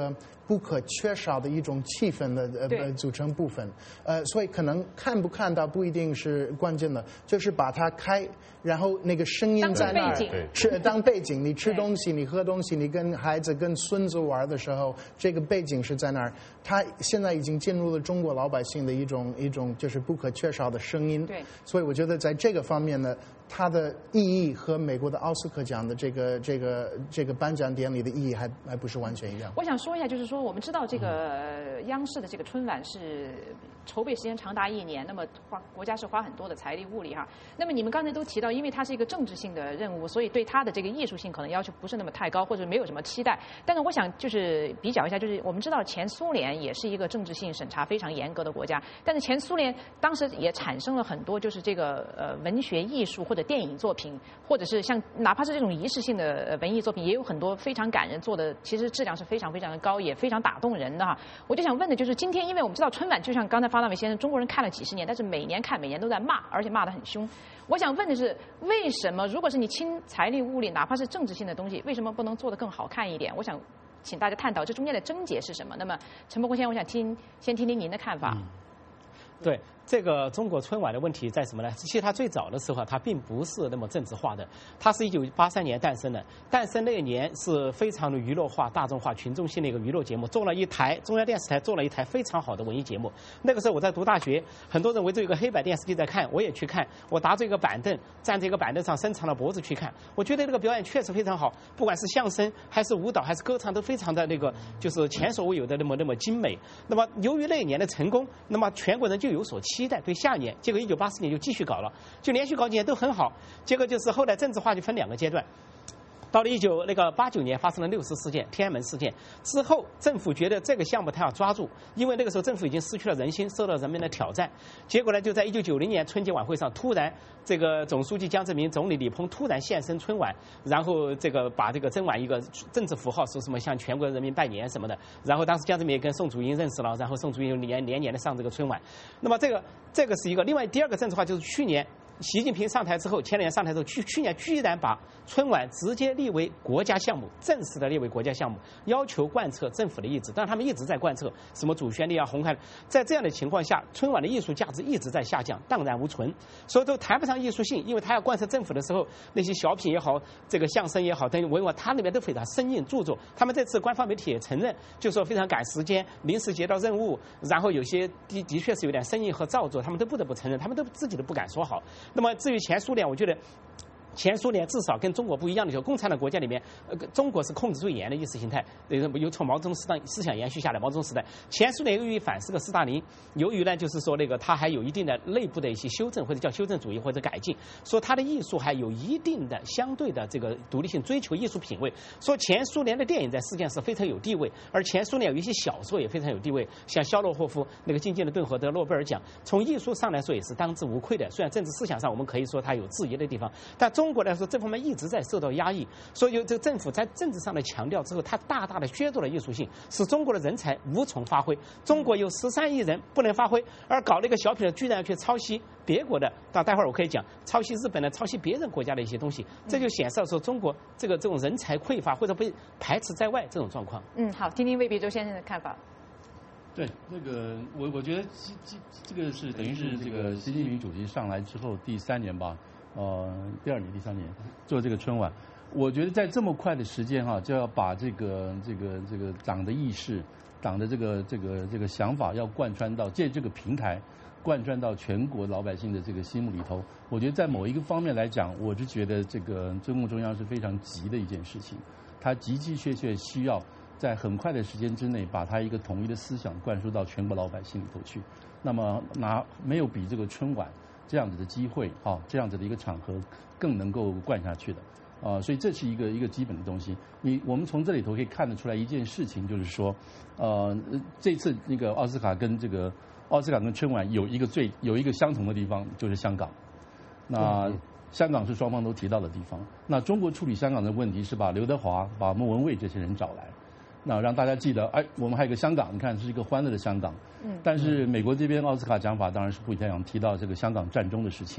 不可缺少的一种气氛的组成部分。所以可能看不看到不一定是关键的，就是把它开，然后那个声音在那儿当背景，你吃东西，你喝东西，你跟孩子跟孙子玩的时候，这个背景是在那儿。它现在已经进入了中国老百姓的一种就是不可缺少的声音。 对， 所以我觉得在这个方面呢，它的意义和美国的奥斯卡奖的这个颁奖典礼的意义还不是完全一样。 我想说一下，就是说我们知道这个央视的这个春晚是筹备时间长达1年，那么国家是花很多的财力物力哈。那么你们刚才都提到，因为它是一个政治性的任务，所以对它的这个艺术性可能要求不是那么太高，或者没有什么期待。但是我想就是比较一下，就是我们知道前苏联也是一个政治性审查非常严格的国家，但是前苏联当时也产生了很多就是这个文学艺术或者电影作品，或者是像哪怕是这种仪式性的文艺作品，也有很多非常感人，做的其实质量是非常非常的高，也非常打动人的哈。我就想问的就是今天，因为我们知道春晚就像刚才方大伟先生，中国人看了几十年，但是每年看每年都在骂，而且骂得很凶。我想问的是，为什么如果是你倾财力物力，哪怕是政治性的东西，为什么不能做得更好看一点？我想请大家探讨这中间的症结是什么。那么陈伯公先生，我想先听听您的看法。 对。这个中国春晚的问题在什么呢？其实它最早的时候，它并不是那么政治化的。它是1983年诞生的，诞生那一年是非常的娱乐化、大众化、群众性的一个娱乐节目。做了一台中央电视台做了一台非常好的文艺节目。那个时候我在读大学，很多人围着一个黑白电视机在看，我也去看。我搭着一个板凳，站在一个板凳上，伸长了脖子去看。我觉得这个表演确实非常好，不管是相声还是舞蹈还是歌唱，都非常的那个就是前所未有的那么精美。那么由于那一年的成功，那么全国人就有所期待，对下一年，结果1984年就继续搞了，就连续搞几年都很好。结果就是后来政治化就分2个阶段。到了89年发生了60事件、天安门事件之后，政府觉得这个项目他要抓住，因为那个时候政府已经失去了人心，受到人民的挑战。结果呢，就在1990年春节晚会上，突然这个总书记江泽民、总理李鹏突然现身春晚，然后这个把这个春晚一个政治符号说什么向全国人民拜年什么的。然后当时江泽民也跟宋祖英认识了，然后宋祖英年的上这个春晚。那么这个是一个。另外第2个政治化就是去年。习近平上台之后，前2年上台之后，去年居然把春晚直接列为国家项目，正式的列为国家项目，要求贯彻政府的意志。但他们一直在贯彻什么主旋律啊、红磡。在这样的情况下，春晚的艺术价值一直在下降，荡然无存，所以都谈不上艺术性。因为他要贯彻政府的时候，那些小品也好，这个相声也好，等文化，他那边都非常生硬著作。他们这次官方媒体也承认，就说非常赶时间，临时接到任务，然后有些的确是有点生硬和造作，他们都不得不承认，他们都自己都不敢说好。那么至于前苏联，我觉得前苏联至少跟中国不一样的就是，共产党国家里面，中国是控制最严的意识形态，有从毛泽东思想延续下来。毛泽东时代，前苏联由于反是个斯大林，由于呢就是说那个他还有一定的内部的一些修正，或者叫修正主义或者改进，说他的艺术还有一定的相对的这个独立性，追求艺术品味。说前苏联的电影在世界上是非常有地位，而前苏联有一些小说也非常有地位，像肖洛霍夫那个《静静的顿河》得诺贝尔奖，从艺术上来说也是当之无愧的。虽然政治思想上我们可以说他有质疑的地方，但中国来说这方面一直在受到压抑，所以这个政府在政治上的强调之后，它大大的削弱了艺术性，使中国的人才无从发挥。中国有13亿人不能发挥，而搞了一个小品的居然去抄袭别国的，待会儿我可以讲抄袭日本的、抄袭别人国家的一些东西，这就显示说中国这种人才匮乏或者被排斥在外这种状况。 好，听听魏必洲先生的看法。 对，这个我觉得这个是等于是这个习近平主席上来之后第3年吧。第3年做这个春晚，我觉得在这么快的时间就要把这个党的意识、党的这个想法要贯穿到借这个平台贯穿到全国老百姓的这个心目里头。我觉得在某一个方面来讲，我是觉得这个中共中央是非常急的一件事情，它的确需要在很快的时间之内把它一个统一的思想灌输到全国老百姓里头去。那么没有比这个春晚这样子的机会这样子的一个场合更能够灌下去的所以这是一个基本的东西。我们从这里头可以看得出来一件事情，就是说这次那个奥斯卡跟春晚有一个相同的地方，就是香港。那香港是双方都提到的地方。那中国处理香港的问题是把刘德华、把莫文蔚这些人找来，那让大家记得，我们还有一个香港，你看是一个欢乐的香港。但是美国这边奥斯卡讲法当然是不一样，提到这个香港战争的事情。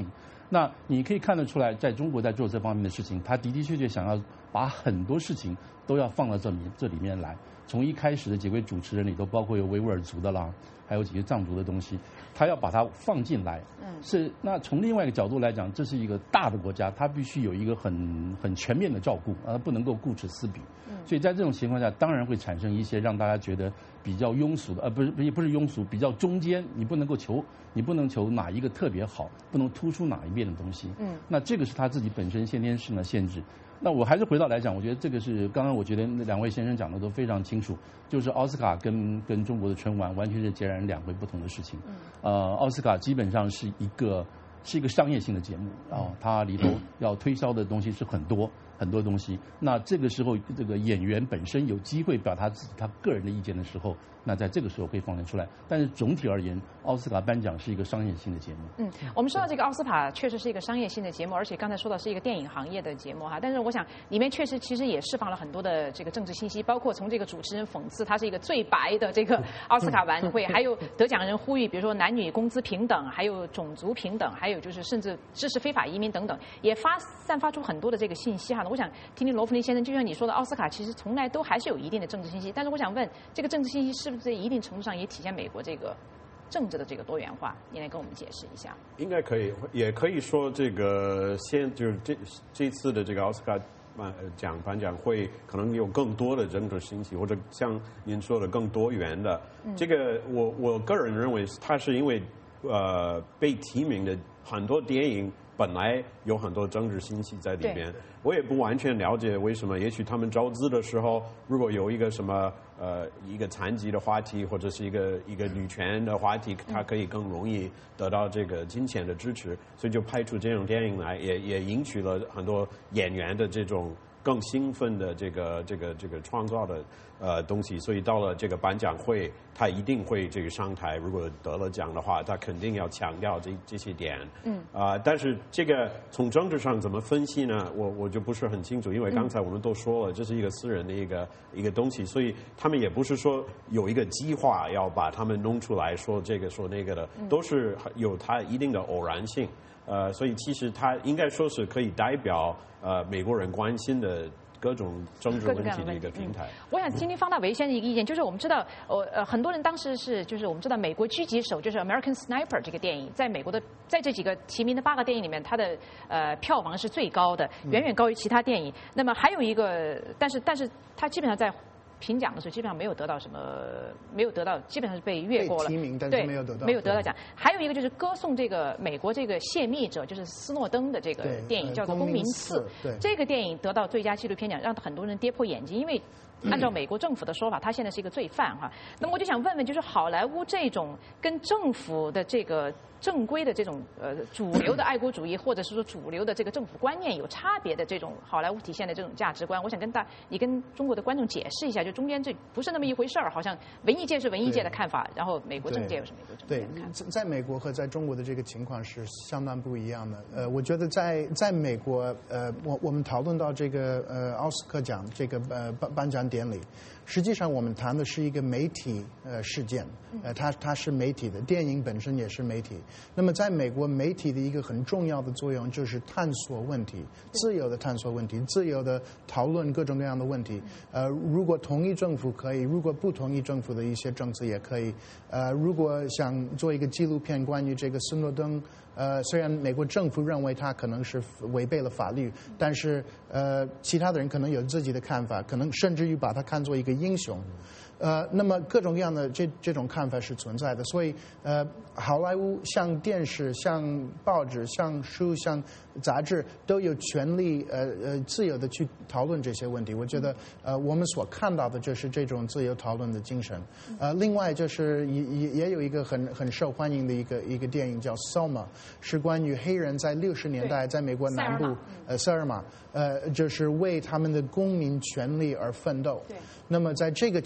那你可以看得出来，在中国在做这方面的事情，他的确想要把很多事情都要放到这里面来。从一开始的几位主持人里头，包括有维吾尔族的啦，还有几个藏族的东西，他要把它放进来。是那从另外一个角度来讲，这是一个大的国家，它必须有一个很全面的照顾，不能够顾此失彼。所以在这种情况下，当然会产生一些让大家觉得比较庸俗的，不是庸俗，比较中间，你不能求哪一个特别好，不能突出哪一边的东西。那这个是他自己本身先天性的限制。那我还是回到来讲，我觉得这个是刚刚我觉得两位先生讲的都非常清楚，就是奥斯卡跟中国的春晚完全是截然两回不同的事情。奥斯卡基本上是一个商业性的节目它里头要推销的东西是很多东西。那这个时候，这个演员本身有机会表达自己他个人的意见的时候，那在这个时候可以放得出来。但是总体而言，奥斯卡颁奖是一个商业性的节目。 我们说到这个奥斯卡确实是一个商业性的节目，而且刚才说的是一个电影行业的节目哈。但是我想里面确实其实也释放了很多的这个政治信息，包括从这个主持人讽刺他是一个最白的这个奥斯卡晚会，还有得奖人呼吁，比如说男女工资平等，还有种族平等，还有就是甚至支持非法移民等等，也散发出很多的这个信息哈。我想听听罗弗林先生，就像你说的，奥斯卡其实从来都还是有一定的政治信息，但是我想问，这个政治信息是不是在一定程度上也体现美国这个政治的这个多元化？你来跟我们解释一下。 应该可以，也可以说这个就是这次的这个奥斯卡颁奖会可能有更多的政治信息，或者像您说的更多元的。这个我个人认为，它是因为被提名的很多电影本来有很多政治信息在里面，我也不完全了解为什么。也许他们招资的时候，如果有一个什么一个残疾的话题，或者是一个女权的话题，它可以更容易得到这个金钱的支持，所以就拍出这种电影来，也引起了很多演员的这种更兴奋的这个创造的东西。所以到了这个颁奖会，他一定会这个上台，如果得了奖的话，他肯定要强调这些点。但是这个从政治上怎么分析呢？我就不是很清楚，因为刚才我们都说了，这是一个私人的一个东西，所以他们也不是说有一个计划要把他们弄出来说这个说那个的，都是有它一定的偶然性。所以其实它应该说是可以代表美国人关心的各种政治问题的一个平台。 我想听听方大为先生一个意见，就是我们知道，很多人当时就是我们知道美国狙击手就是 American Sniper 这个电影，在美国的在这几个提名的8个电影里面，它的票房是最高的，远远高于其他电影。那么还有一个，但是它基本上在评奖的时候基本上没有得到，基本上是被越过了。 被提名，但是没有得到奖。还有一个就是歌颂这个美国这个泄密者，就是斯诺登的这个电影叫做《公民4》。这个电影得到最佳纪录片奖，让很多人跌破眼镜，因为按照美国政府的说法，他现在是一个罪犯哈。那么我就想问问，就是好莱坞这种跟政府的这个正规的这种主流的爱国主义，或者是说主流的这个政府观念有差别的这种好莱坞体现的这种价值观，我想你跟中国的观众解释一下，就中间这不是那么一回事儿，好像文艺界是文艺界的看法，然后美国政界又是美国政界的看法。 在美国和在中国的这个情况是相当不一样的。我觉得在美国，我们讨论到这个奥斯卡奖这个颁奖典礼，实际上我们谈的是一个媒体事件，它是媒体的，电影本身也是媒体。那么在美国，媒体的一个很重要的作用就是探索问题，自由的探索问题，自由的讨论各种各样的问题。如果同意政府可以，如果不同意政府的一些政策也可以。如果想做一个纪录片关于这个斯诺登，虽然美国政府认为他可能是违背了法律，但是其他的人可能有自己的看法，可能甚至于把他看作一个英雄。那么各种各样的这种看法是存在的，所以好莱坞像电视、像报纸、像书、像杂志都有权利自由的去讨论这些问题。我觉得我们所看到的就是这种自由讨论的精神。另外就是也有一个很受欢迎的一个电影叫《Selma》，是关于黑人在60年代在美国南部塞尔玛就是为他们的公民权利而奋斗。那么在这个情况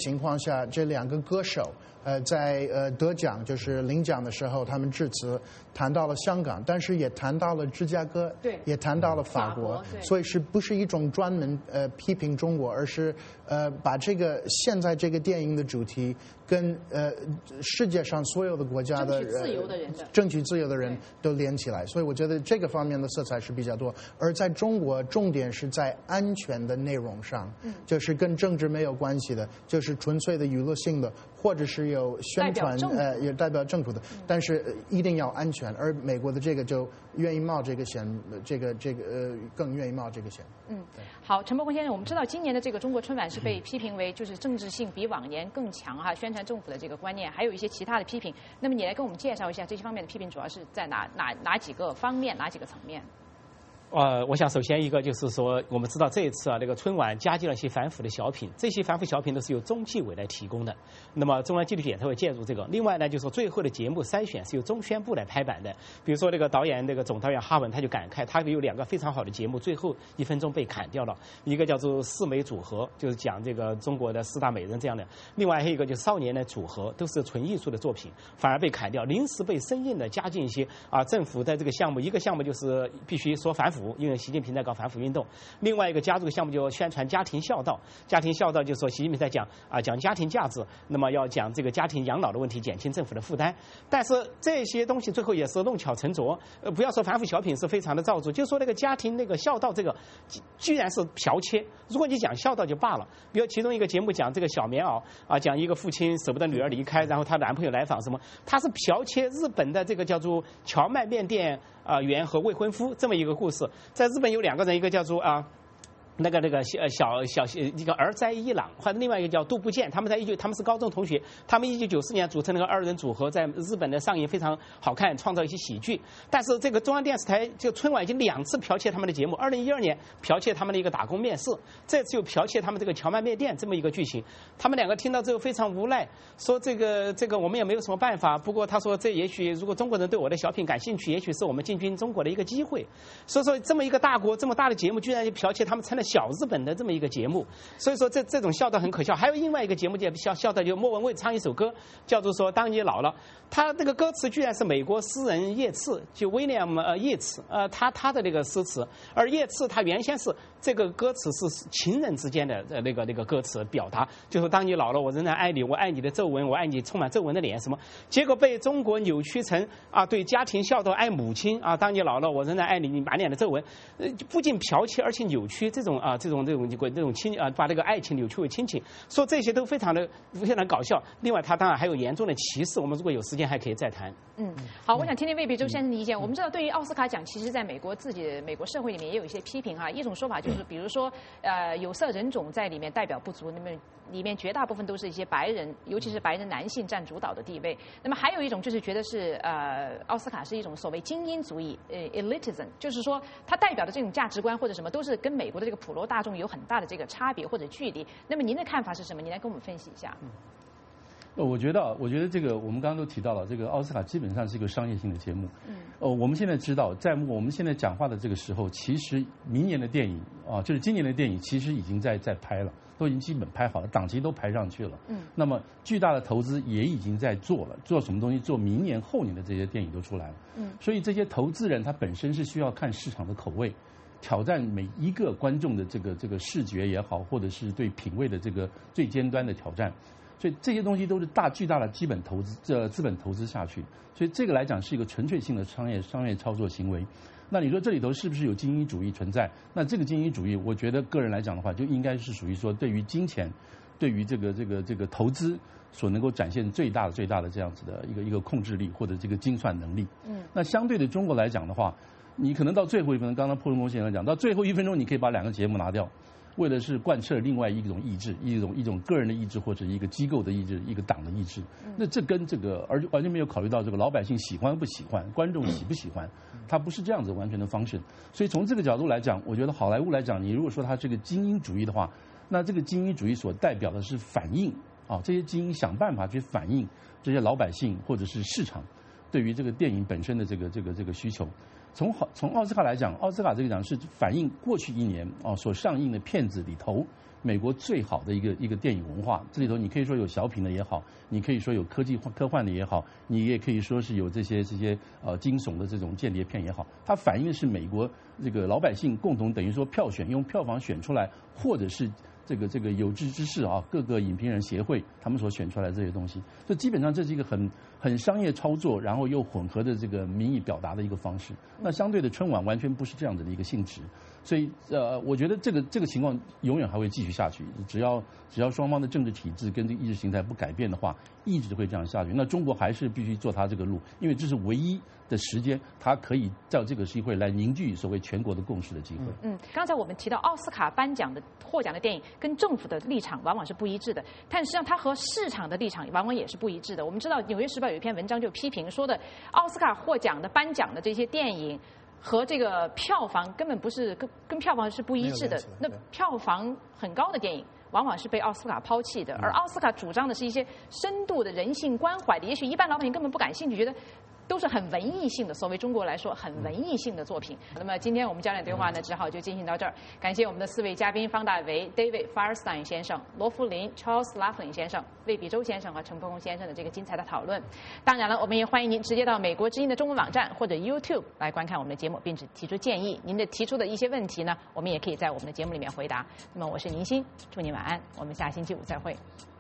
下，这2个歌手在得奖就是领奖的时候，他们致辞谈到了香港，但是也谈到了芝加哥， 对， 也谈到了法国，所以是不是一种专门批评中国，而是把这个现在这个电影的主题跟世界上所有的国家的争取自由的人都连起来，所以我觉得这个方面的色彩是比较多。而在中国，重点是在安全的内容上，就是跟政治没有关系的，就是纯粹的娱乐性的，或者是有宣传也代表政府的，但是一定要安全。而美国的这个就愿意冒这个险，更愿意冒这个险。 好，陈伯宏先生，我们知道今年的这个中国春晚是被批评为就是政治性比往年更强哈，宣传政府的这个观念，还有一些其他的批评。那么你来跟我们介绍一下这些方面的批评主要是在哪几个方面，哪几个层面？ 我想首先一个就是说，我们知道这一次啊，这个春晚加进了一些反腐的小品，这些反腐小品都是由中纪委来提供的。那么中央纪律检查会介入这个。另外呢，就是说最后的节目筛选是由中宣部来拍板的。比如说这个导演，这个总导演哈文他就感慨，他有2个非常好的节目，最后1分钟被砍掉了。一个叫做4美组合，就是讲这个中国的4大美人这样的；另外还有一个就是少年的组合，都是纯艺术的作品，反而被砍掉，临时被生硬的加进一些政府的这个项目，一个项目就是必须说反腐。因为习近平在搞反腐运动，另外一个加入的项目就宣传家庭孝道。家庭孝道就是说习近平在讲家庭价值，那么要讲这个家庭养老的问题，减轻政府的负担。但是这些东西最后也是弄巧成拙。不要说反腐小品是非常的造作，就说那个家庭那个孝道这个，居然是剽窃。如果你讲孝道就罢了，比如其中一个节目讲这个小棉袄讲一个父亲舍不得女儿离开，然后她男朋友来访什么，他是剽窃日本的这个叫做荞麦面店员和未婚夫这么一个故事。在日本有2个人，一个叫做那个一个儿哉伊朗，或者另外一个叫杜部健，他们是高中同学，他们1994年组成那个2人组合，在日本的上映非常好看，创造一些喜剧。但是这个中央电视台就春晚已经2次剽窃他们的节目，2012年剽窃他们的一个打工面试，这次又剽窃他们这个荞麦面店这么一个剧情。他们2个听到之后非常无奈，说这个我们也没有什么办法。不过他说这也许如果中国人对我的小品感兴趣，也许是我们进军中国的一个机会。所以说这么一个大国这么大的节目，居然就剽窃他们成了小日本的这么一个节目，所以说这种孝道很可笑。还有另外一个节目叫孝道，就莫文蔚唱一首歌，叫做说当你老了。他那个歌词居然是美国诗人叶茨，就威廉叶茨，他的那个诗词。而叶茨他原先是这个歌词是情人之间的那个歌词表达，就是当你老了，我仍然爱你，我爱你的皱纹，我爱你充满皱纹的脸什么。结果被中国扭曲成对家庭孝道，爱母亲当你老了，我仍然爱你，你满脸的皱纹。不仅剽窃，而且扭曲这种亲把这个爱情扭曲为亲情，说这些都非常搞笑。另外他当然还有严重的歧视，我们如果有时间还可以再谈。 好，我想听听魏必周先生的意见。我们知道对于奥斯卡奖，其实在美国社会里面也有一些批评哈。一种说法就是比如说有色人种在里面代表不足，那么里面绝大部分都是一些白人，尤其是白人男性占主导的地位。那么还有一种就是觉得是奥斯卡是一种所谓精英主义elitism， 就是说它代表的这种价值观或者什么都是跟美国的这个普罗大众有很大的这个差别或者距离。那么您的看法是什么？您来跟我们分析一下。 我觉得这个我们刚刚都提到了，这个奥斯卡基本上是一个商业性的节目。我们现在知道，在我们现在讲话的这个时候，其实明年的电影就是今年的电影，其实已经在拍了，都已经基本拍好了，档期都排上去了。那么巨大的投资也已经在做了，做什么东西？做明年后年的这些电影都出来了。所以这些投资人他本身是需要看市场的口味，挑战每一个观众的这个视觉也好，或者是对品味的这个最尖端的挑战。所以这些东西都是巨大的资本投资下去，所以这个来讲是一个纯粹性的商业操作行为。那你说这里头是不是有精英主义存在？那这个精英主义，我觉得个人来讲的话，就应该是属于说对于金钱，对于这个投资所能够展现最大的这样子的一个控制力或者这个精算能力。那相对的中国来讲的话，你可能到最后1分钟，刚刚破龙公先生讲，到最后1分钟你可以把2个节目拿掉。为的是贯彻另外一种意志，一种个人的意志，或者一个机构的意志，一个党的意志。那这跟这个完全没有考虑到这个老百姓喜欢不喜欢，观众喜不喜欢，它不是这样子完全的function。所以从这个角度来讲，我觉得好莱坞来讲，你如果说它是个精英主义的话，那这个精英主义所代表的是反映这些精英想办法去反映这些老百姓或者是市场对于这个电影本身的这个需求。 从奥斯卡来讲，奥斯卡这个奖是反映过去一年所上映的片子里头美国最好的一个电影文化。这里头你可以说有小品的也好，你可以说有科幻的也好，你也可以说是有这些惊悚的这种间谍片也好，它反映的是美国这个老百姓共同等于说票选用票房选出来，或者是这个有志之士啊，各个影评人协会他们所选出来的这些东西，所以基本上这是一个很商业操作，然后又混合的这个民意表达的一个方式。那相对的春晚完全不是这样子的一个性质，所以我觉得这个情况永远还会继续下去。只要双方的政治体制跟这个意识形态不改变的话，一直会这样下去。那中国还是必须做它这个路，因为这是唯一的时间，它可以在这个机会来凝聚所谓全国的共识的机会。 刚才我们提到奥斯卡颁奖的获奖的电影跟政府的立场往往是不一致的，但实际上它和市场的立场往往也是不一致的。我们知道《纽约时报》有一篇文章就批评说的，奥斯卡获奖的颁奖的这些电影和这个票房根本不是跟票房是不一致的。那票房很高的电影往往是被奥斯卡抛弃的，而奥斯卡主张的是一些深度的人性关怀的，也许一般老百姓根本不感兴趣，觉得都是很文艺性的，所谓中国来说很文艺性的作品。那么今天我们焦点对话呢，只好就进行到这儿。感谢我们的4位嘉宾：方大为 David Firestein 先生、罗福林 Charles Laughlin 先生、魏比周先生和陈伯公先生的这个精彩的讨论。当然了，我们也欢迎您直接到美国之音的中文网站或者 YouTube 来观看我们的节目，并且提出建议。您的提出的一些问题呢，我们也可以在我们的节目里面回答。那么我是宁鑫，祝您晚安，我们下星期五再会。